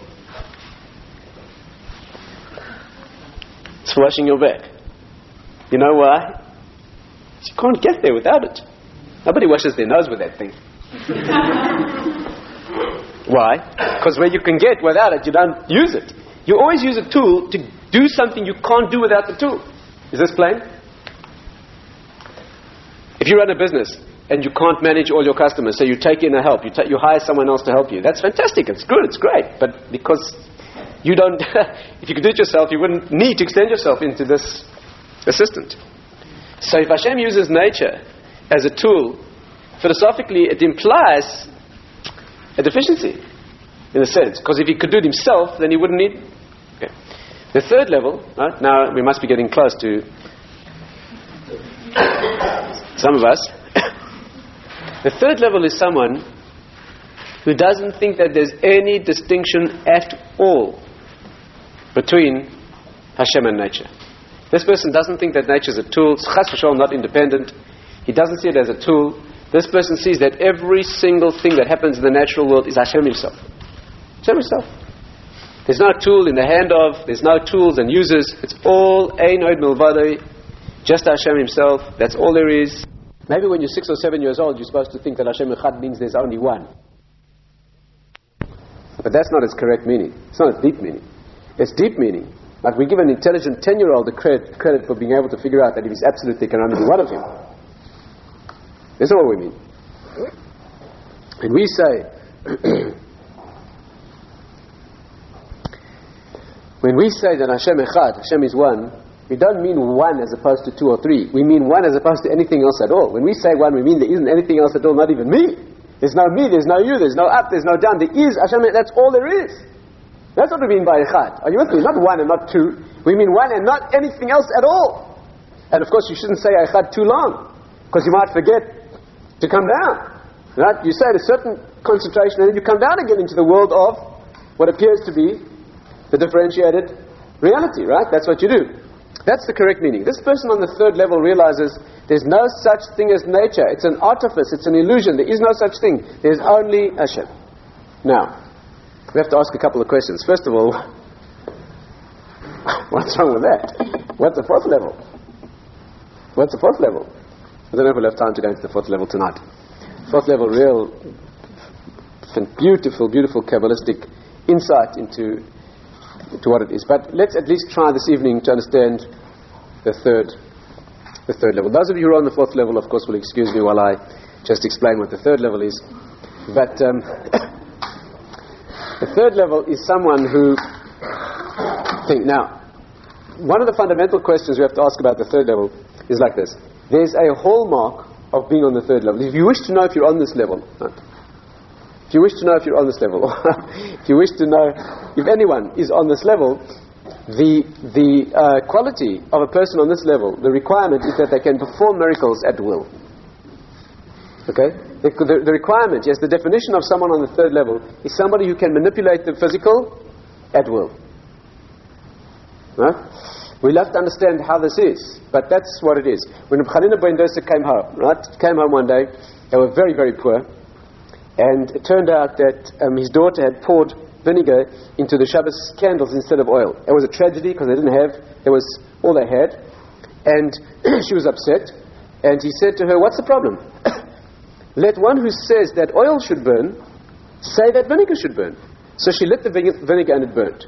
It's for washing your back. You know why? You can't get there without it. Nobody washes their nose with that thing. Why? Because where you can get without it, you don't use it. You always use a tool to do something you can't do without the tool. Is this plain? If you run a business and you can't manage all your customers, so you take in a help, you, ta- you hire someone else to help you. That's fantastic. It's good. It's great. But because you don't, if you could do it yourself, you wouldn't need to extend yourself into this assistant. So if Hashem uses nature as a tool, philosophically it implies a deficiency, in a sense. Because if He could do it Himself, then He wouldn't need... Okay. The third level, right, now we must be getting close to some of us. The third level is someone who doesn't think that there's any distinction at all between Hashem and nature. This person doesn't think that nature is a tool. It's chas v'sholom not independent. He doesn't see it as a tool. This person sees that every single thing that happens in the natural world is Hashem Himself. Hashem Himself. There's no tool in the hand of, there's no tools and users. It's all ein od milvado, just Hashem Himself. That's all there is. Maybe when you're six or seven years old, you're supposed to think that Hashem Echad means there's only one. But that's not its correct meaning. It's not its deep meaning. Its deep meaning, like we give an intelligent ten-year-old the credit, credit for being able to figure out that if he's absolute, there can only be one of him. That's not what we mean. And we say, when we say that Hashem Echad, Hashem is one, we don't mean one as opposed to two or three. We mean one as opposed to anything else at all. When we say one, we mean there isn't anything else at all, not even me. There's no me, there's no you, there's no up, there's no down. There is Hashem, that's all there is. That's what we mean by Echad. Are you with me? Not one and not two. We mean one and not anything else at all. And of course you shouldn't say Echad too long, because you might forget to come down. Right? You say at a certain concentration and then you come down again into the world of what appears to be the differentiated reality, right? That's what you do. That's the correct meaning. This person on the third level realizes there's no such thing as nature. It's an artifice. It's an illusion. There is no such thing. There's only Hashem. Now, we have to ask a couple of questions. First of all, what's wrong with that? What's the fourth level? What's the fourth level? I don't know if we'll have time to go into the fourth level tonight. Fourth level, real beautiful, beautiful Kabbalistic insight into to what it is. But let's at least try this evening to understand the third the third level. Those of you who are on the fourth level, of course, will excuse me while I just explain what the third level is. But um, the third level is someone who think. Now, one of the fundamental questions we have to ask about the third level is like this. There's a hallmark of being on the third level. If you wish to know if you're on this level, right? If you wish to know if you're on this level, if you wish to know if anyone is on this level, the the uh, quality of a person on this level, the requirement is that they can perform miracles at will. Okay? The, the, the requirement, yes, the definition of someone on the third level is somebody who can manipulate the physical at will. Right? We'll have to understand how this is, but that's what it is. When Chanina ben Dosa came home, right, came home one day, they were very, very poor. And it turned out that um, his daughter had poured vinegar into the Shabbos candles instead of oil. It was a tragedy because they didn't have, it was all they had. And she was upset. And he said to her, what's the problem? Let one who says that oil should burn, say that vinegar should burn. So she lit the vine- vinegar and it burnt.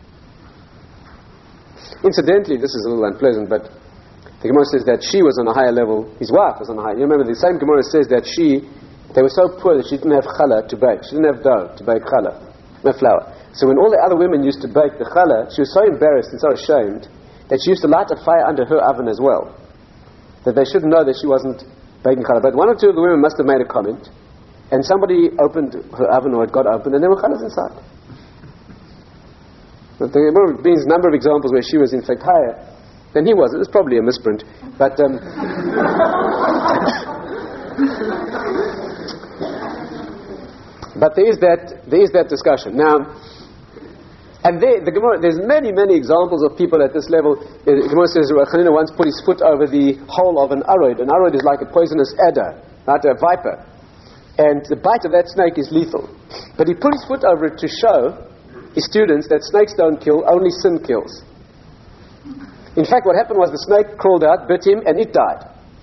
Incidentally, this is a little unpleasant, but the Gemara says that she was on a higher level, his wife was on a higher. You remember the same Gemara says that she They were so poor that she didn't have challah to bake. She didn't have dough to bake challah, no flour. So when all the other women used to bake the challah, she was so embarrassed and so ashamed that she used to light a fire under her oven as well, that they shouldn't know that she wasn't baking challah. But one or two of the women must have made a comment, and somebody opened her oven, or it got opened, and there were challahs inside. But there were a number of examples where she was in fact higher than he was. It was probably a misprint, but um, But there is that there is that discussion now, and there, the Gemara, there's many many examples of people at this level. The Gemara says Chanina once put his foot over the hole of an arod. An arod is like a poisonous adder, not a viper, and the bite of that snake is lethal. But he put his foot over it to show his students that snakes don't kill, only sin kills. In fact, what happened was the snake crawled out, bit him, and it died.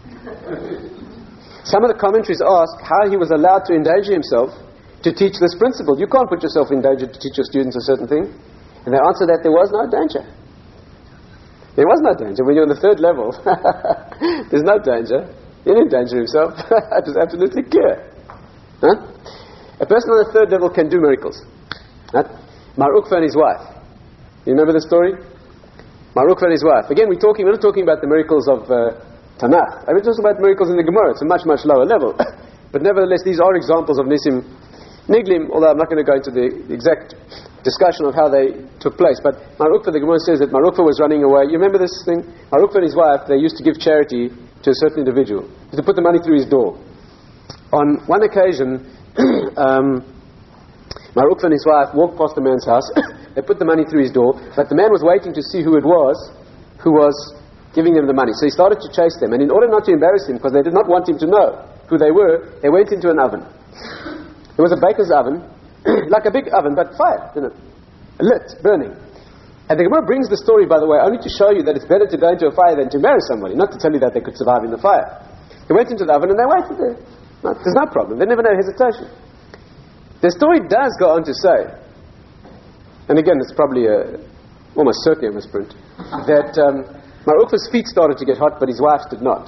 Some of the commentaries ask how he was allowed to endanger himself to teach this principle. You can't put yourself in danger to teach your students a certain thing. And they answer that there was no danger. There was no danger. When you're on the third level, there's no danger. He didn't endanger himself. It was absolutely clear. Huh? A person on the third level can do miracles. Huh? Mar Ukva and his wife. You remember the story? Mar Ukva and his wife. Again, we're talking, we're not talking about the miracles of uh, Tanakh. I'm talking about miracles in the Gemara. It's a much, much lower level. But nevertheless, these are examples of Nisim Niglim, although I'm not going to go into the exact discussion of how they took place. But Mar Ukva, the Gemara says that Mar Ukva was running away. You remember this thing? Mar Ukva and his wife, they used to give charity to a certain individual. To put the money through his door. On one occasion, um, Mar Ukva and his wife walked past the man's house. They put the money through his door, but the man was waiting to see who it was, who was giving them the money. So he started to chase them, and in order not to embarrass him, because they did not want him to know who they were, they went into an oven. It was a baker's oven, like a big oven, but fire, you know, lit, burning. And the Gemara brings the story, by the way, only to show you that it's better to go into a fire than to marry somebody, not to tell you that they could survive in the fire. They went into the oven and they waited there. No, there's no problem. They never had hesitation. The story does go on to say, and again, it's probably a, almost certainly a misprint, that um, Mar Ukva's feet started to get hot, but his wife's did not.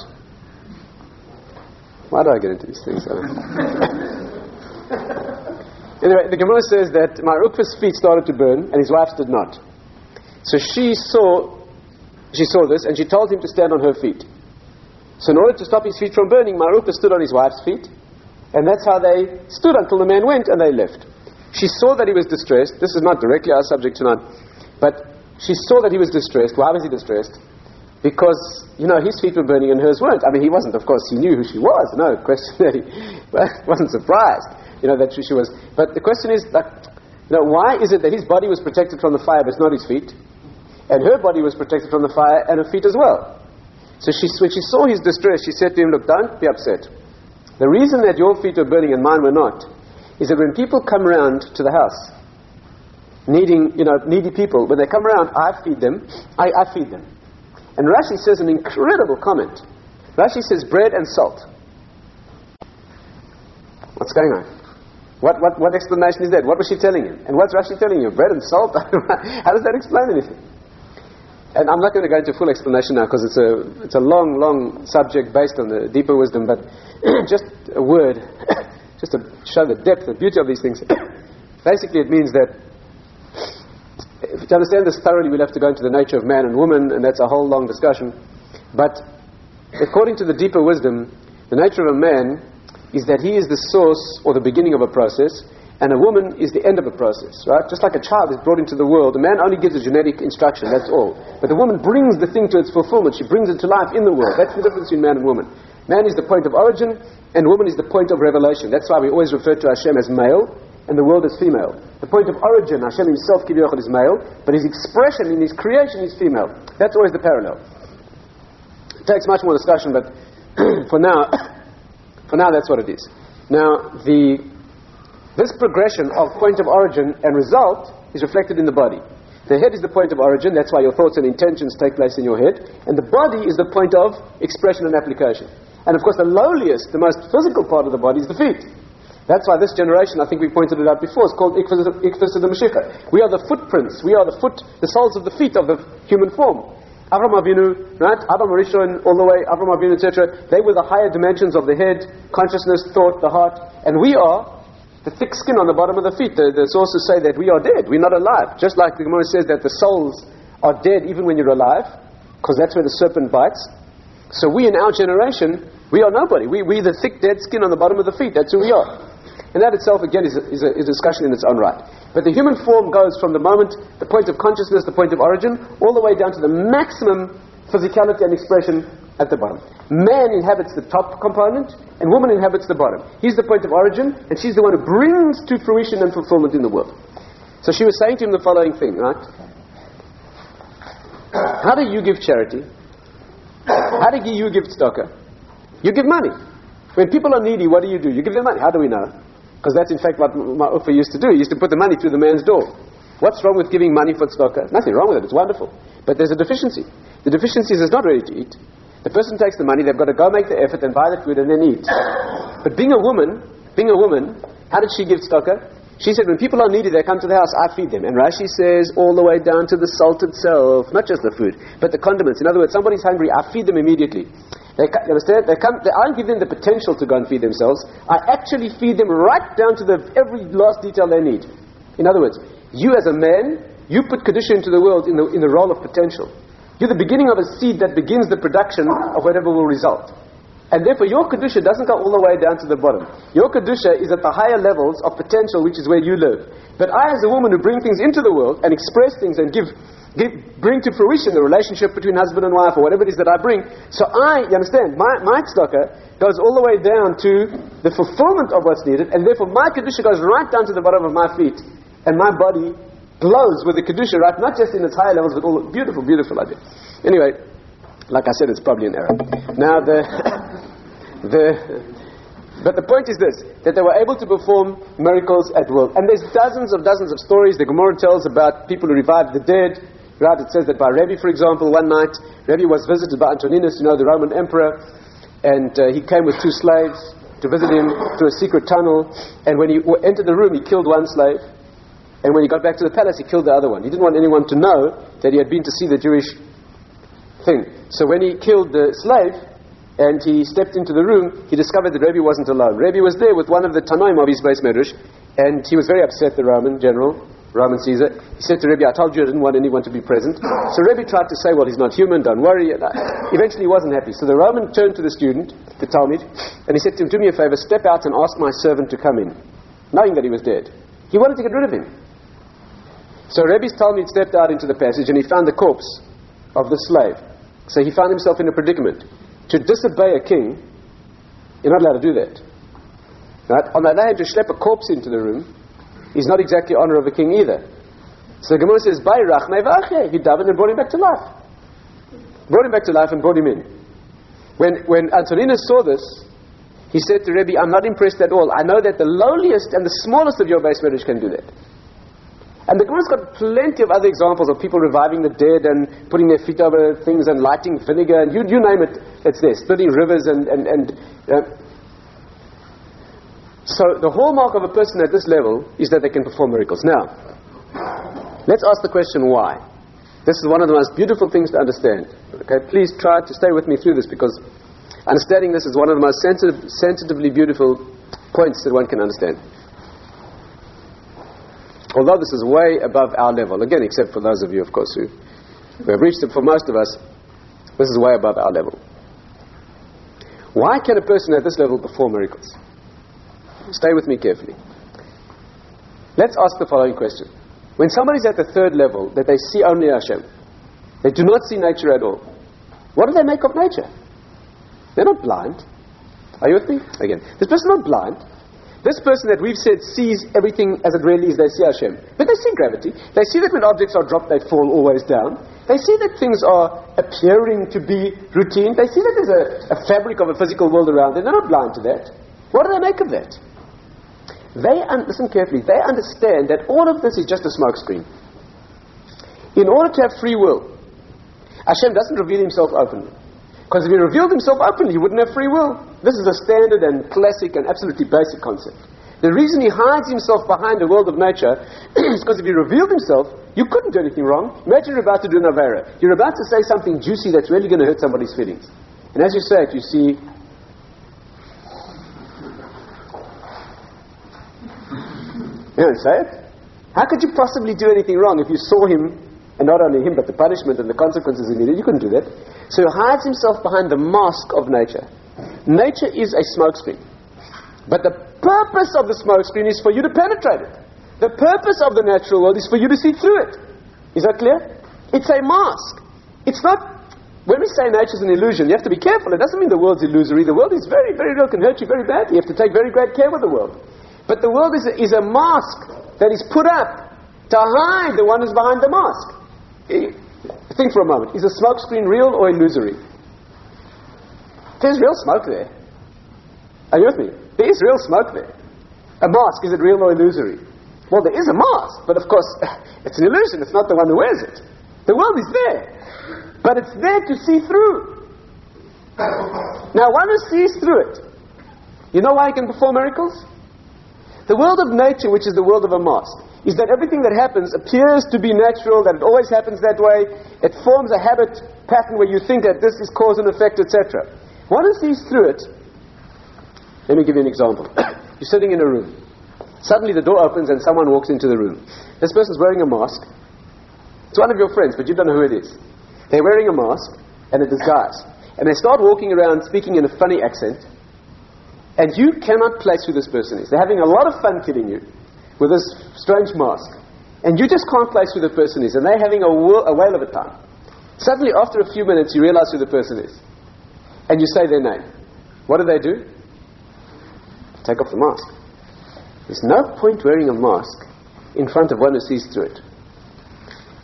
Why do I get into these things? Anyway, the Gemara says that Mar Ukva's feet started to burn, and his wife's did not. So she saw, she saw this, and she told him to stand on her feet. So in order to stop his feet from burning, Mar Ukva stood on his wife's feet, and that's how they stood until the man went, and they left. She saw that he was distressed. This is not directly our subject tonight, but she saw that he was distressed. Why was he distressed? Because, you know, his feet were burning and hers weren't. I mean, he wasn't, of course, he knew who she was. No question that he wasn't surprised, you know, that she was. But the question is, like, you know, why is it that his body was protected from the fire but not his feet? And her body was protected from the fire and her feet as well. So she, when she saw his distress, she said to him, look, don't be upset. The reason that your feet were burning and mine were not is that when people come around to the house, needing, you know, needy people, when they come around, I feed them, I, I feed them. And Rashi says an incredible comment. Rashi says bread and salt. What's going on? What, what, what explanation is that? What was she telling him? And what's Rashi telling you? Bread and salt? How does that explain anything? And I'm not going to go into full explanation now because it's a it's a long, long subject based on the deeper wisdom, but just a word, just to show the depth, the beauty of these things. Basically, it means that to understand this thoroughly, we'll have to go into the nature of man and woman, and that's a whole long discussion. But according to the deeper wisdom, the nature of a man is that he is the source or the beginning of a process, and a woman is the end of a process, right? Just like a child is brought into the world, a man only gives a genetic instruction, that's all. But the woman brings the thing to its fulfillment. She brings it to life in the world. That's the difference between man and woman. Man is the point of origin, and woman is the point of revelation. That's why we always refer to Hashem as male, and the world as female. The point of origin, Hashem himself, Kivyochel, is male, but his expression in his creation is female. That's always the parallel. It takes much more discussion, but for now, for now that's what it is. Now, the this progression of point of origin and result is reflected in the body. The head is the point of origin, that's why your thoughts and intentions take place in your head, and the body is the point of expression and application. And of course the lowliest, the most physical part of the body is the feet. That's why this generation, I think we pointed it out before, is called Ikvus of the Mashiach. We are the footprints, we are the foot, the soles of the feet of the human form. Avram Avinu, right? Adam Rishon, all the way, Avram Avinu, et cetera. They were the higher dimensions of the head, consciousness, thought, the heart, and we are the thick skin on the bottom of the feet. The, the sources say that we are dead, we're not alive. Just like the Gemara says that the souls are dead even when you're alive, because that's where the serpent bites. So we in our generation, we are nobody. We, we're the thick dead skin on the bottom of the feet. That's who we are. And that itself, again, is a, is, a, is a discussion in its own right. But the human form goes from the moment, the point of consciousness, the point of origin, all the way down to the maximum physicality and expression at the bottom. Man inhabits the top component, and woman inhabits the bottom. He's the point of origin, and she's the one who brings to fruition and fulfillment in the world. So she was saying to him the following thing, right? How do you give charity? How do you give tzedakah? You give money. When people are needy, what do you do? You give them money. How do we know? Because that's in fact what Mar Ukva used to do. He used to put the money through the man's door. What's wrong with giving money for tzedakah? Nothing wrong with it. It's wonderful. But there's a deficiency. The deficiency is it's not ready to eat. The person takes the money, they've got to go make the effort and buy the food and then eat. But being a woman, being a woman, how did she give tzedakah? She said, when people are needy, they come to the house, I feed them. And Rashi says, all the way down to the salt itself, not just the food, but the condiments. In other words, somebody's hungry, I feed them immediately. They, you understand? They come, they, I don't give them the potential to go and feed themselves. I actually feed them right down to the every last detail they need. In other words, you as a man, you put Kedusha into the world in the, in the role of potential. You're the beginning of a seed that begins the production of whatever will result. And therefore your Kedusha doesn't go all the way down to the bottom. Your Kedusha is at the higher levels of potential, which is where you live. But I, as a woman who bring things into the world and express things and give, give bring to fruition the relationship between husband and wife or whatever it is that I bring. So I, you understand, my, my tzedakah goes all the way down to the fulfillment of what's needed, and therefore my Kedusha goes right down to the bottom of my feet. And my body glows with the Kedusha, right? Not just in its higher levels, but all beautiful, beautiful idea. Anyway, Like I said, it's probably an error. Now, the, the, but the point is this, that they were able to perform miracles at will. And there's dozens of dozens of stories. The Gemara tells about people who revived the dead. Right? It says that by Rebbe, for example, one night, Rebbe was visited by Antoninus, you know, the Roman emperor, and uh, he came with two slaves to visit him to a secret tunnel. And when he w- entered the room, he killed one slave. And when he got back to the palace, he killed the other one. He didn't want anyone to know that he had been to see the Jewish thing. So when he killed the slave and he stepped into the room, he discovered that Rebbe wasn't alone. Rebbe was there with one of the Tanoim of his Beis Medrash, and he was very upset, the Roman general, Roman Caesar. He said to Rebbe, I told you I didn't want anyone to be present. So Rebbe tried to say, well, he's not human, don't worry. And eventually he wasn't happy. So the Roman turned to the student, the Talmud, and he said to him, do me a favor, step out and ask my servant to come in, knowing that he was dead. He wanted to get rid of him. So Rebbe's Talmud stepped out into the passage and he found the corpse of the slave. So he found himself in a predicament. To disobey a king, you're not allowed to do that. Right? On the other hand, to schlep a corpse into the room is not exactly honor of a king either. So the Gemara says, Bayrach Mevacheh, he davened and brought him back to life. Brought him back to life and brought him in. When, when Antoninus saw this, he said to Rebbe, I'm not impressed at all. I know that the lowliest and the smallest of your Beis Medrash can do that. And the Gemara's got plenty of other examples of people reviving the dead and putting their feet over things and lighting vinegar and you, you name it, it's there. Splitting rivers and... and, and uh, so the hallmark of a person at this level is that they can perform miracles. Now, let's ask the question why. This is one of the most beautiful things to understand. Okay, please try to stay with me through this because understanding this is one of the most sensitive, sensitively beautiful points that one can understand. Although this is way above our level, again, except for those of you, of course, who, who have reached it, for most of us, this is way above our level. Why can a person at this level perform miracles? Stay with me carefully. Let's ask the following question. When somebody's at the third level, that they see only Hashem, they do not see nature at all, what do they make of nature? They're not blind. Are you with me? Again, this person's not blind. This person that we've said sees everything as it really is, they see Hashem. But they see gravity. They see that when objects are dropped, they fall always down. They see that things are appearing to be routine. They see that there's a, a fabric of a physical world around them. They're not blind to that. What do they make of that? They, un- listen carefully, they understand that all of this is just a smokescreen. In order to have free will, Hashem doesn't reveal himself openly. Because if he revealed himself openly, he wouldn't have free will. This is a standard and classic and absolutely basic concept. The reason he hides himself behind the world of nature is because if he revealed himself, you couldn't do anything wrong. Imagine you're about to do an avera. You're about to say something juicy that's really going to hurt somebody's feelings. And as you say it, you see... You don't say it. How could you possibly do anything wrong if you saw him, and not only him, but the punishment and the consequences immediately? You couldn't do that. So he hides himself behind the mask of nature. Nature is a smokescreen. But the purpose of the smokescreen is for you to penetrate it. The purpose of the natural world is for you to see through it. Is that clear? It's a mask. It's not... When we say nature is an illusion, you have to be careful. It doesn't mean the world's illusory. The world is very, very real. It can hurt you very badly. You have to take very great care with the world. But the world is a, is a mask that is put up to hide the one who's behind the mask. Think for a moment. Is a smoke screen real or illusory? There's real smoke there. Are you with me? There is real smoke there. A mask, is it real or illusory? Well, there is a mask, but of course, it's an illusion. It's not the one who wears it. The world is there. But it's there to see through. Now, one who sees through it, you know why he can perform miracles? The world of nature, which is the world of a mask, is that everything that happens appears to be natural, that it always happens that way. It forms a habit pattern where you think that this is cause and effect, et cetera. One who sees through it, let me give you an example. You're sitting in a room. Suddenly the door opens and someone walks into the room. This person's wearing a mask. It's one of your friends, but you don't know who it is. They're wearing a mask and a disguise. And they start walking around speaking in a funny accent. And you cannot place who this person is. They're having a lot of fun kidding you with this strange mask. And you just can't place who the person is. And they're having a, whirl, a whale of a time. Suddenly, after a few minutes, you realize who the person is. And you say their name. What do they do? Take off the mask. There's no point wearing a mask in front of one who sees through it.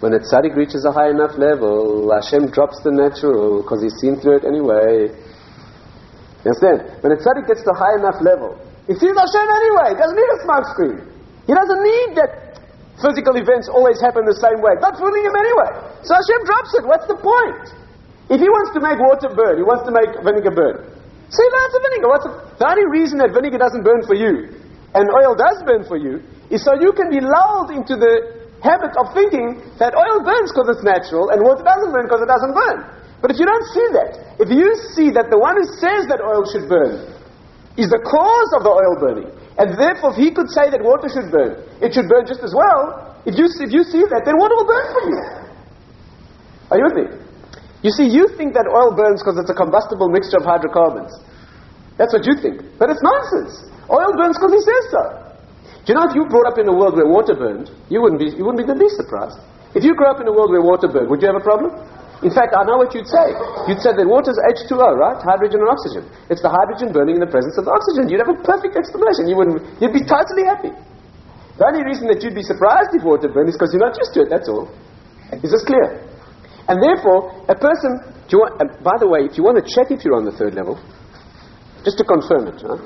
When a tzaddik reaches a high enough level, Hashem drops the natural because he's seen through it anyway. You understand? When a tzaddik gets to a high enough level, he sees Hashem anyway. He doesn't need a smoke screen. He doesn't need that physical events always happen the same way. Not fooling him anyway. So Hashem drops it. What's the point? If he wants to make water burn, he wants to make vinegar burn. Say lots of vinegar. What's the, the only reason that vinegar doesn't burn for you and oil does burn for you is so you can be lulled into the habit of thinking that oil burns because it's natural and water doesn't burn because it doesn't burn. But if you don't see that, if you see that the one who says that oil should burn is the cause of the oil burning, and therefore if he could say that water should burn, it should burn just as well, if you, if you see that, then water will burn for you. Are you with me? You see, you think that oil burns because it's a combustible mixture of hydrocarbons. That's what you think. But it's nonsense. Oil burns because he says so. Do you know, if you brought up in a world where water burned, you wouldn't be, you wouldn't be the least surprised. If you grew up in a world where water burned, would you have a problem? In fact, I know what you'd say. You'd say that water is H two O, right? Hydrogen and oxygen. It's the hydrogen burning in the presence of the oxygen. You'd have a perfect explanation. You wouldn't, you'd be totally happy. The only reason that you'd be surprised if water burned is because you're not used to it, that's all. Is this clear? And therefore, a person, do you want, uh, by the way, if you want to check if you're on the third level, just to confirm it, huh?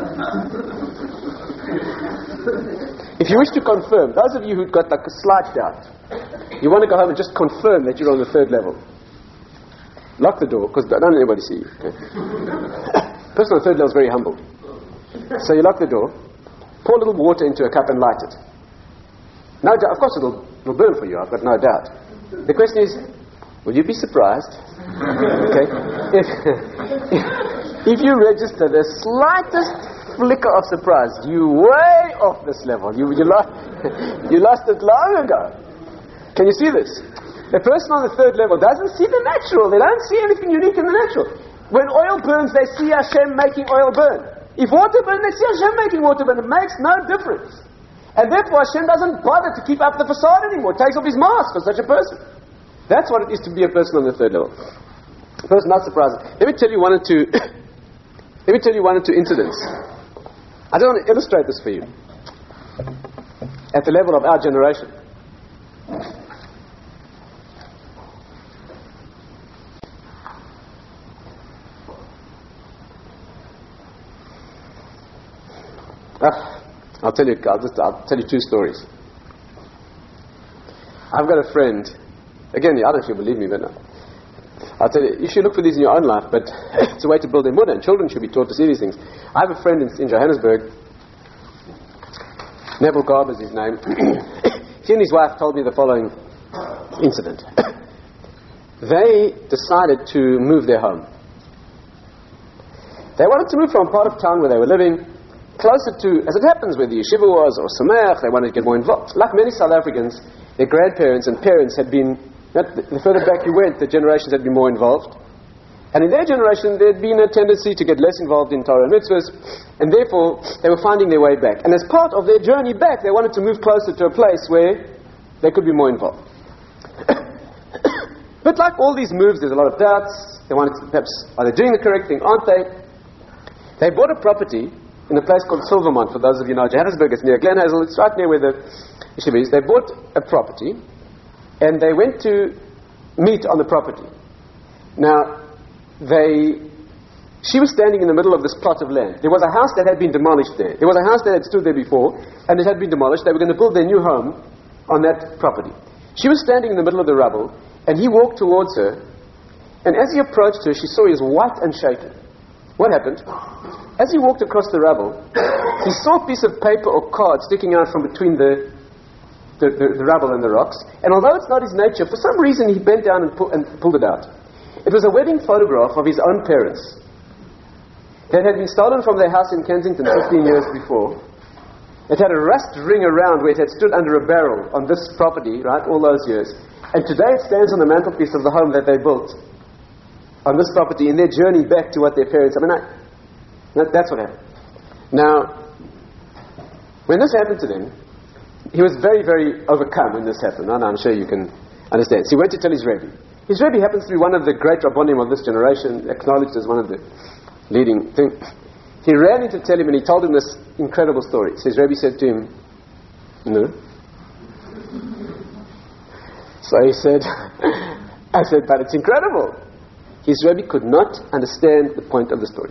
If you wish to confirm, those of you who've got like a slight doubt, you want to go home and just confirm that you're on the third level. Lock the door, because don't let anybody see you. Okay? Person on the third level is very humble. So you lock the door, pour a little water into a cup and light it. No doubt, of course it'll, it'll burn for you, I've got no doubt. The question is, will you be surprised? Okay? If, if you register the slightest flicker of surprise, you way off this level. You, you, lost, you lost it long ago. Can you see this? The person on the third level doesn't see the natural. They don't see anything unique in the natural. When oil burns, they see Hashem making oil burn. If water burns, they see Hashem making water burn. It makes no difference. And therefore Hashem doesn't bother to keep up the facade anymore. Takes off his mask for such a person. That's what it is to be a person on the third level. A person not surprising. Let me tell you one or two let me tell you one or two incidents. I just want to illustrate this for you. At the level of our generation. Ah, I'll tell you I'll just I'll tell you two stories. I've got a friend. Again, I don't know if you believe me, but no. I'll tell you, you should look for these in your own life, but it's a way to build emunah, and children should be taught to see these things. I have a friend in, in Johannesburg, Neville Garber is his name. He and his wife told me the following incident. They decided to move their home. They wanted to move from a part of town where they were living closer to, as it happens where the yeshiva was, or Sameach. They wanted to get more involved. Like many South Africans, their grandparents and parents had been, the further back you went, the generations had been more involved. And in their generation, there had been a tendency to get less involved in Torah and mitzvahs, and therefore, they were finding their way back. And as part of their journey back, they wanted to move closer to a place where they could be more involved. But like all these moves, there's a lot of doubts. They wanted to, perhaps, are they doing the correct thing? Aren't they? They bought a property in a place called Silvermont. For those of you who know Johannesburg, it's near Glen Hazel. It's right near where the yeshiva is. They bought a property, and they went to meet on the property. Now, they, she was standing in the middle of this plot of land. There was a house that had been demolished there. There was a house that had stood there before, and it had been demolished. They were going to build their new home on that property. She was standing in the middle of the rubble, and he walked towards her, and as he approached her, she saw he was white and shaken. What happened? As he walked across the rubble, he saw a piece of paper or card sticking out from between the The, the, the rubble and the rocks, and although it's not his nature, for some reason he bent down and, pu- and pulled it out. It was a wedding photograph of his own parents that had been stolen from their house in Kensington fifteen years before. It had a rust ring around where it had stood under a barrel on this property, right, all those years. And today it stands on the mantelpiece of the home that they built on this property in their journey back to what their parents... I mean, I, that, that's what happened. Now, when this happened to them, he was very, very overcome when this happened. And I'm sure you can understand. So he went to tell his Rebbe. His Rebbe happens to be one of the great Rabbonim of this generation, acknowledged as one of the leading things. He ran in to tell him, and he told him this incredible story. So his Rebbe said to him, no. So he said, I said, but it's incredible. His Rebbe could not understand the point of the story.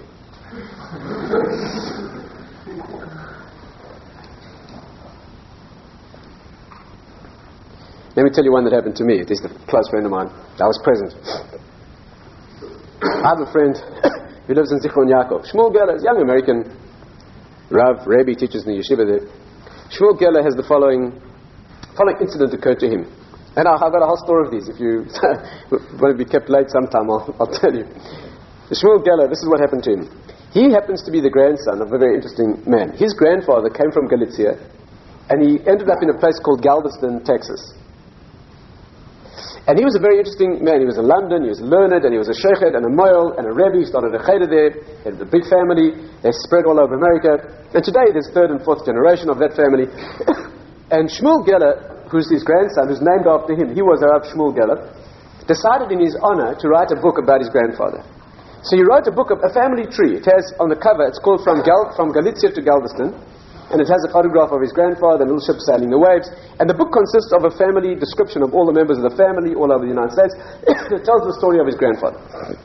Let me tell you one that happened to me. It is a close friend of mine. I was present. I have a friend who lives in Zichron Yaakov. Shmuel Geller, young American Rav, Rebbe, teaches in the yeshiva there. Shmuel Geller has the following following incident occurred to him. And I've got a whole story of these. If you want to be kept late sometime, I'll, I'll tell you. Shmuel Geller, this is what happened to him. He happens to be the grandson of a very interesting man. His grandfather came from Galicia, and he ended up in a place called Galveston, Texas. And he was a very interesting man. He was in London, he was learned, and he was a sheikhet and a moel and a rebbe. He started a cheder there. He had a big family. They spread all over America. And today there's third and fourth generation of that family. And Shmuel Geller, who's his grandson, who's named after him, he was Rav Shmuel Geller, decided in his honor to write a book about his grandfather. So he wrote a book of a family tree. It has on the cover, it's called From, Gal- From Galicia to Galveston. And it has a photograph of his grandfather and a little ship sailing the waves. And the book consists of a family description of all the members of the family all over the United States. It tells the story of his grandfather.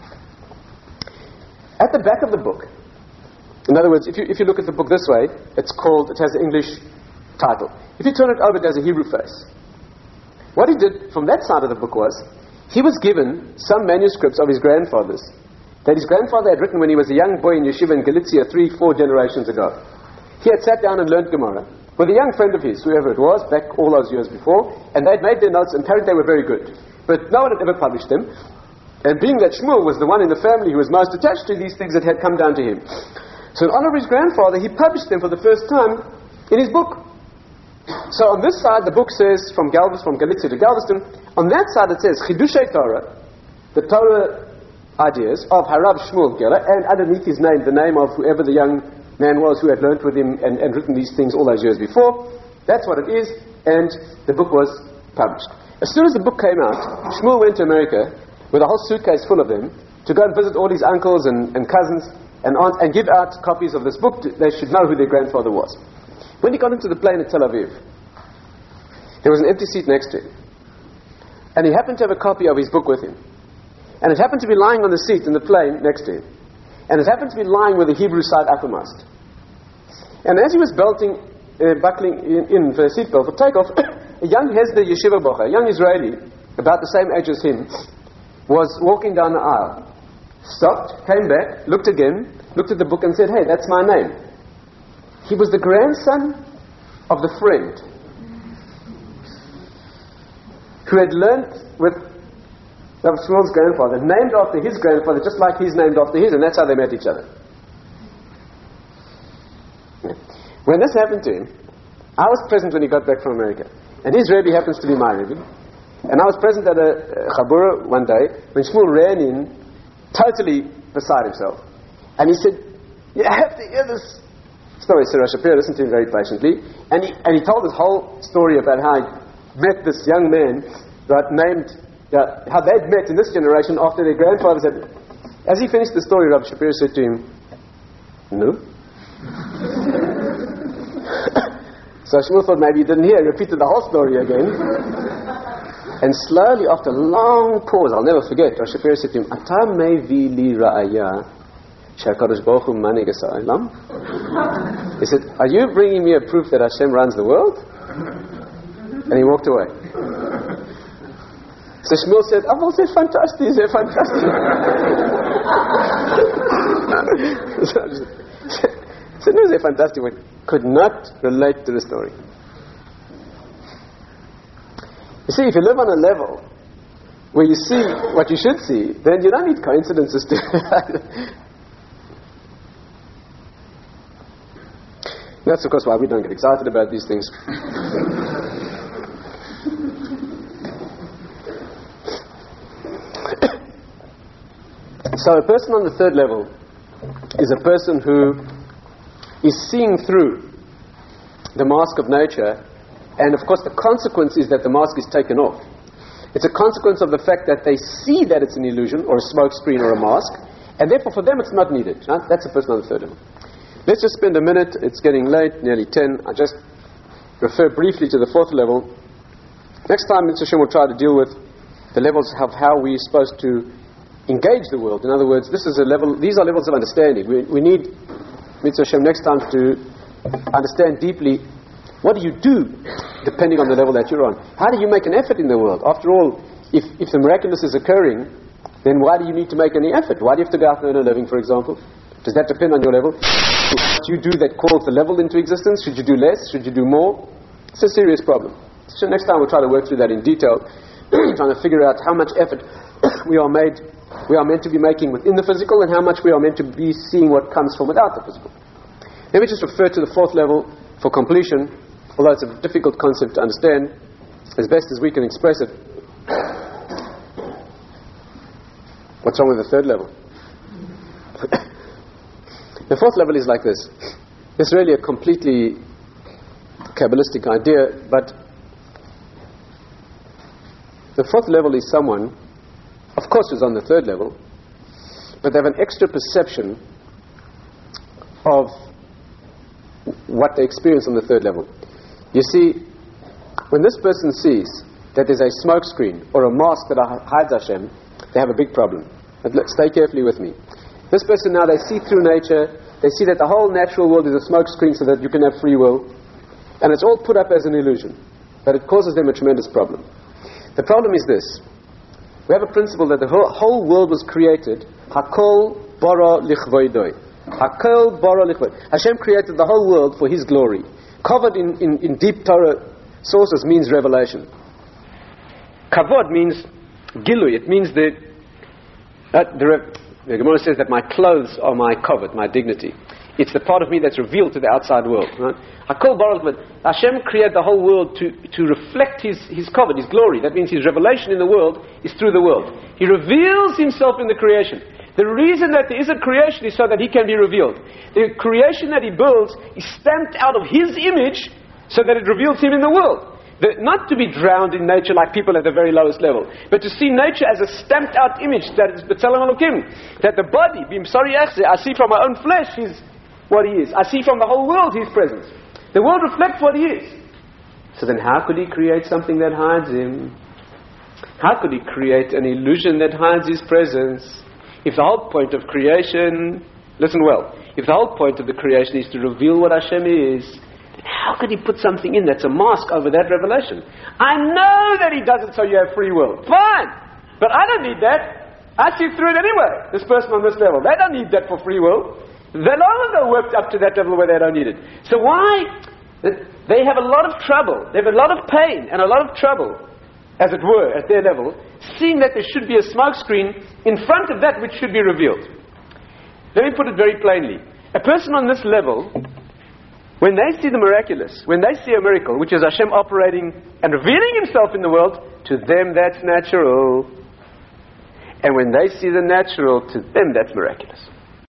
At the back of the book, in other words, if you, if you look at the book this way, it's called, it has the English title. If you turn it over, it has a Hebrew face. What he did from that side of the book was, he was given some manuscripts of his grandfather's that his grandfather had written when he was a young boy in yeshiva in Galicia three, four generations ago. He had sat down and learned Gemara with a young friend of his, whoever it was, back all those years before, and they'd made their notes, and apparently they were very good. But no one had ever published them. And being that Shmuel was the one in the family who was most attached to these things that had come down to him. So in honor of his grandfather, he published them for the first time in his book. So on this side, the book says, from Galveston, from Galicia to Galveston. On that side, it says, Chidushei Torah, the Torah ideas of Harav Shmuel Geller, and underneath his name, the name of whoever the young man was who had learnt with him and, and written these things all those years before. That's what it is, and the book was published. As soon as the book came out, Shmuel went to America with a whole suitcase full of them to go and visit all his uncles and, and cousins and aunts and give out copies of this book. To, they should know who their grandfather was. When he got into the plane at Tel Aviv, there was an empty seat next to him. And he happened to have a copy of his book with him. And it happened to be lying on the seat in the plane next to him. And it happened to be lying with the Hebrew side uppermost. And as he was belting, uh, buckling in, in for a seatbelt for takeoff, a young Hesder Yeshiva Bocher, a young Israeli, about the same age as him, was walking down the aisle. Stopped, came back, looked again, looked at the book and said, hey, that's my name. He was the grandson of the friend who had learnt with Rav Shmuel's grandfather, named after his grandfather, just like he's named after his, and that's how they met each other. When this happened to him, I was present when he got back from America, and his Rebbe happens to be my Rebbe, and I was present at a, a Chabura one day when Shmuel ran in, totally beside himself, and he said, you have to hear this story. So Rosh Shapiro listened to him very patiently, and he, and he told this whole story about how he met this young man, right, named Yeah, how they'd met in this generation after their grandfathers had... As he finished the story, Rabbi Shapiro said to him, no? So Shmuel thought maybe he didn't hear. He repeated the whole story again. And slowly, after a long pause, I'll never forget, Rabbi Shapiro said to him, Ata mevi li ra'aya she'HaKadosh Baruch Hu maneg es ha'olam? He said, are you bringing me a proof that Hashem runs the world? And he walked away. So Shmuel said, oh, well, c'est fantastic, c'est fantastic. So no, c'est fantastic, but could not relate to the story. You see, if you live on a level where you see what you should see, then you don't need coincidences to... That's, of course, why we don't get excited about these things. So a person on the third level is a person who is seeing through the mask of nature, and of course the consequence is that the mask is taken off. It's a consequence of the fact that they see that it's an illusion or a smoke screen or a mask, and therefore for them it's not needed. Right? That's a person on the third level. Let's just spend a minute, it's getting late, nearly ten. I just refer briefly to the fourth level. Next time, Mitzvah Hashem will try to deal with the levels of how we're supposed to engage the world. In other words, this is a level. These are levels of understanding. We, we need Mitzvah Hashem next time to understand deeply what do you do depending on the level that you're on. How do you make an effort in the world? After all, if if the miraculous is occurring, then why do you need to make any effort? Why do you have to go out and earn a living, for example? Does that depend on your level? What you do that calls the level into existence? Should you do less? Should you do more? It's a serious problem. So next time we'll try to work through that in detail, trying to figure out how much effort we are made, we are meant to be making within the physical, and how much we are meant to be seeing what comes from without the physical. Let me just refer to the fourth level for completion, although it's a difficult concept to understand, as best as we can express it. What's wrong with the third level? The fourth level is like this. It's really a completely Kabbalistic idea, but the fourth level is someone, of course, who's on the third level, but they have an extra perception of what they experience on the third level. You see, when this person sees that there's a smoke screen or a mask that hides Hashem, they have a big problem. But look, stay carefully with me. This person now, they see through nature, they see that the whole natural world is a smoke screen so that you can have free will, and it's all put up as an illusion, but it causes them a tremendous problem. The problem is this. We have a principle that the whole, whole world was created, Hakol bara lichvoidoi. Hakol bara lichvoidoi. Hashem created the whole world for His glory. Covered in, in, in deep Torah sources means revelation. Kavod means gilui. It means the, uh, the, re- the Gemara says that my clothes are my kavod, my dignity. It's the part of me that's revealed to the outside world. Right? Hakol bara lichvoidoi. Hashem created the whole world to, to reflect His, His kavod, His glory. That means His revelation in the world is through the world. He reveals Himself in the creation. The reason that there is a creation is so that He can be revealed. The creation that He builds is stamped out of His image so that it reveals Him in the world. The, not to be drowned in nature like people at the very lowest level, but to see nature as a stamped out image that is B'Tselem Elokim. That the body, B'Msari Echze, I see from my own flesh He's what He is. I see from the whole world His presence. The world reflects what He is. So then how could He create something that hides Him? How could He create an illusion that hides His presence? If the whole point of creation, listen well, if the whole point of the creation is to reveal what Hashem is, then how could He put something in that's a mask over that revelation? I know that He does it so you have free will. Fine! But I don't need that. I see through it anyway. This person on this level, they don't need that for free will. They're no longer worked up to that level where they don't need it. So why? They have a lot of trouble. They have a lot of pain and a lot of trouble, as it were, at their level, seeing that there should be a smoke screen in front of that which should be revealed. Let me put it very plainly. A person on this level, when they see the miraculous, when they see a miracle, which is Hashem operating and revealing Himself in the world, to them that's natural. And when they see the natural, to them that's miraculous.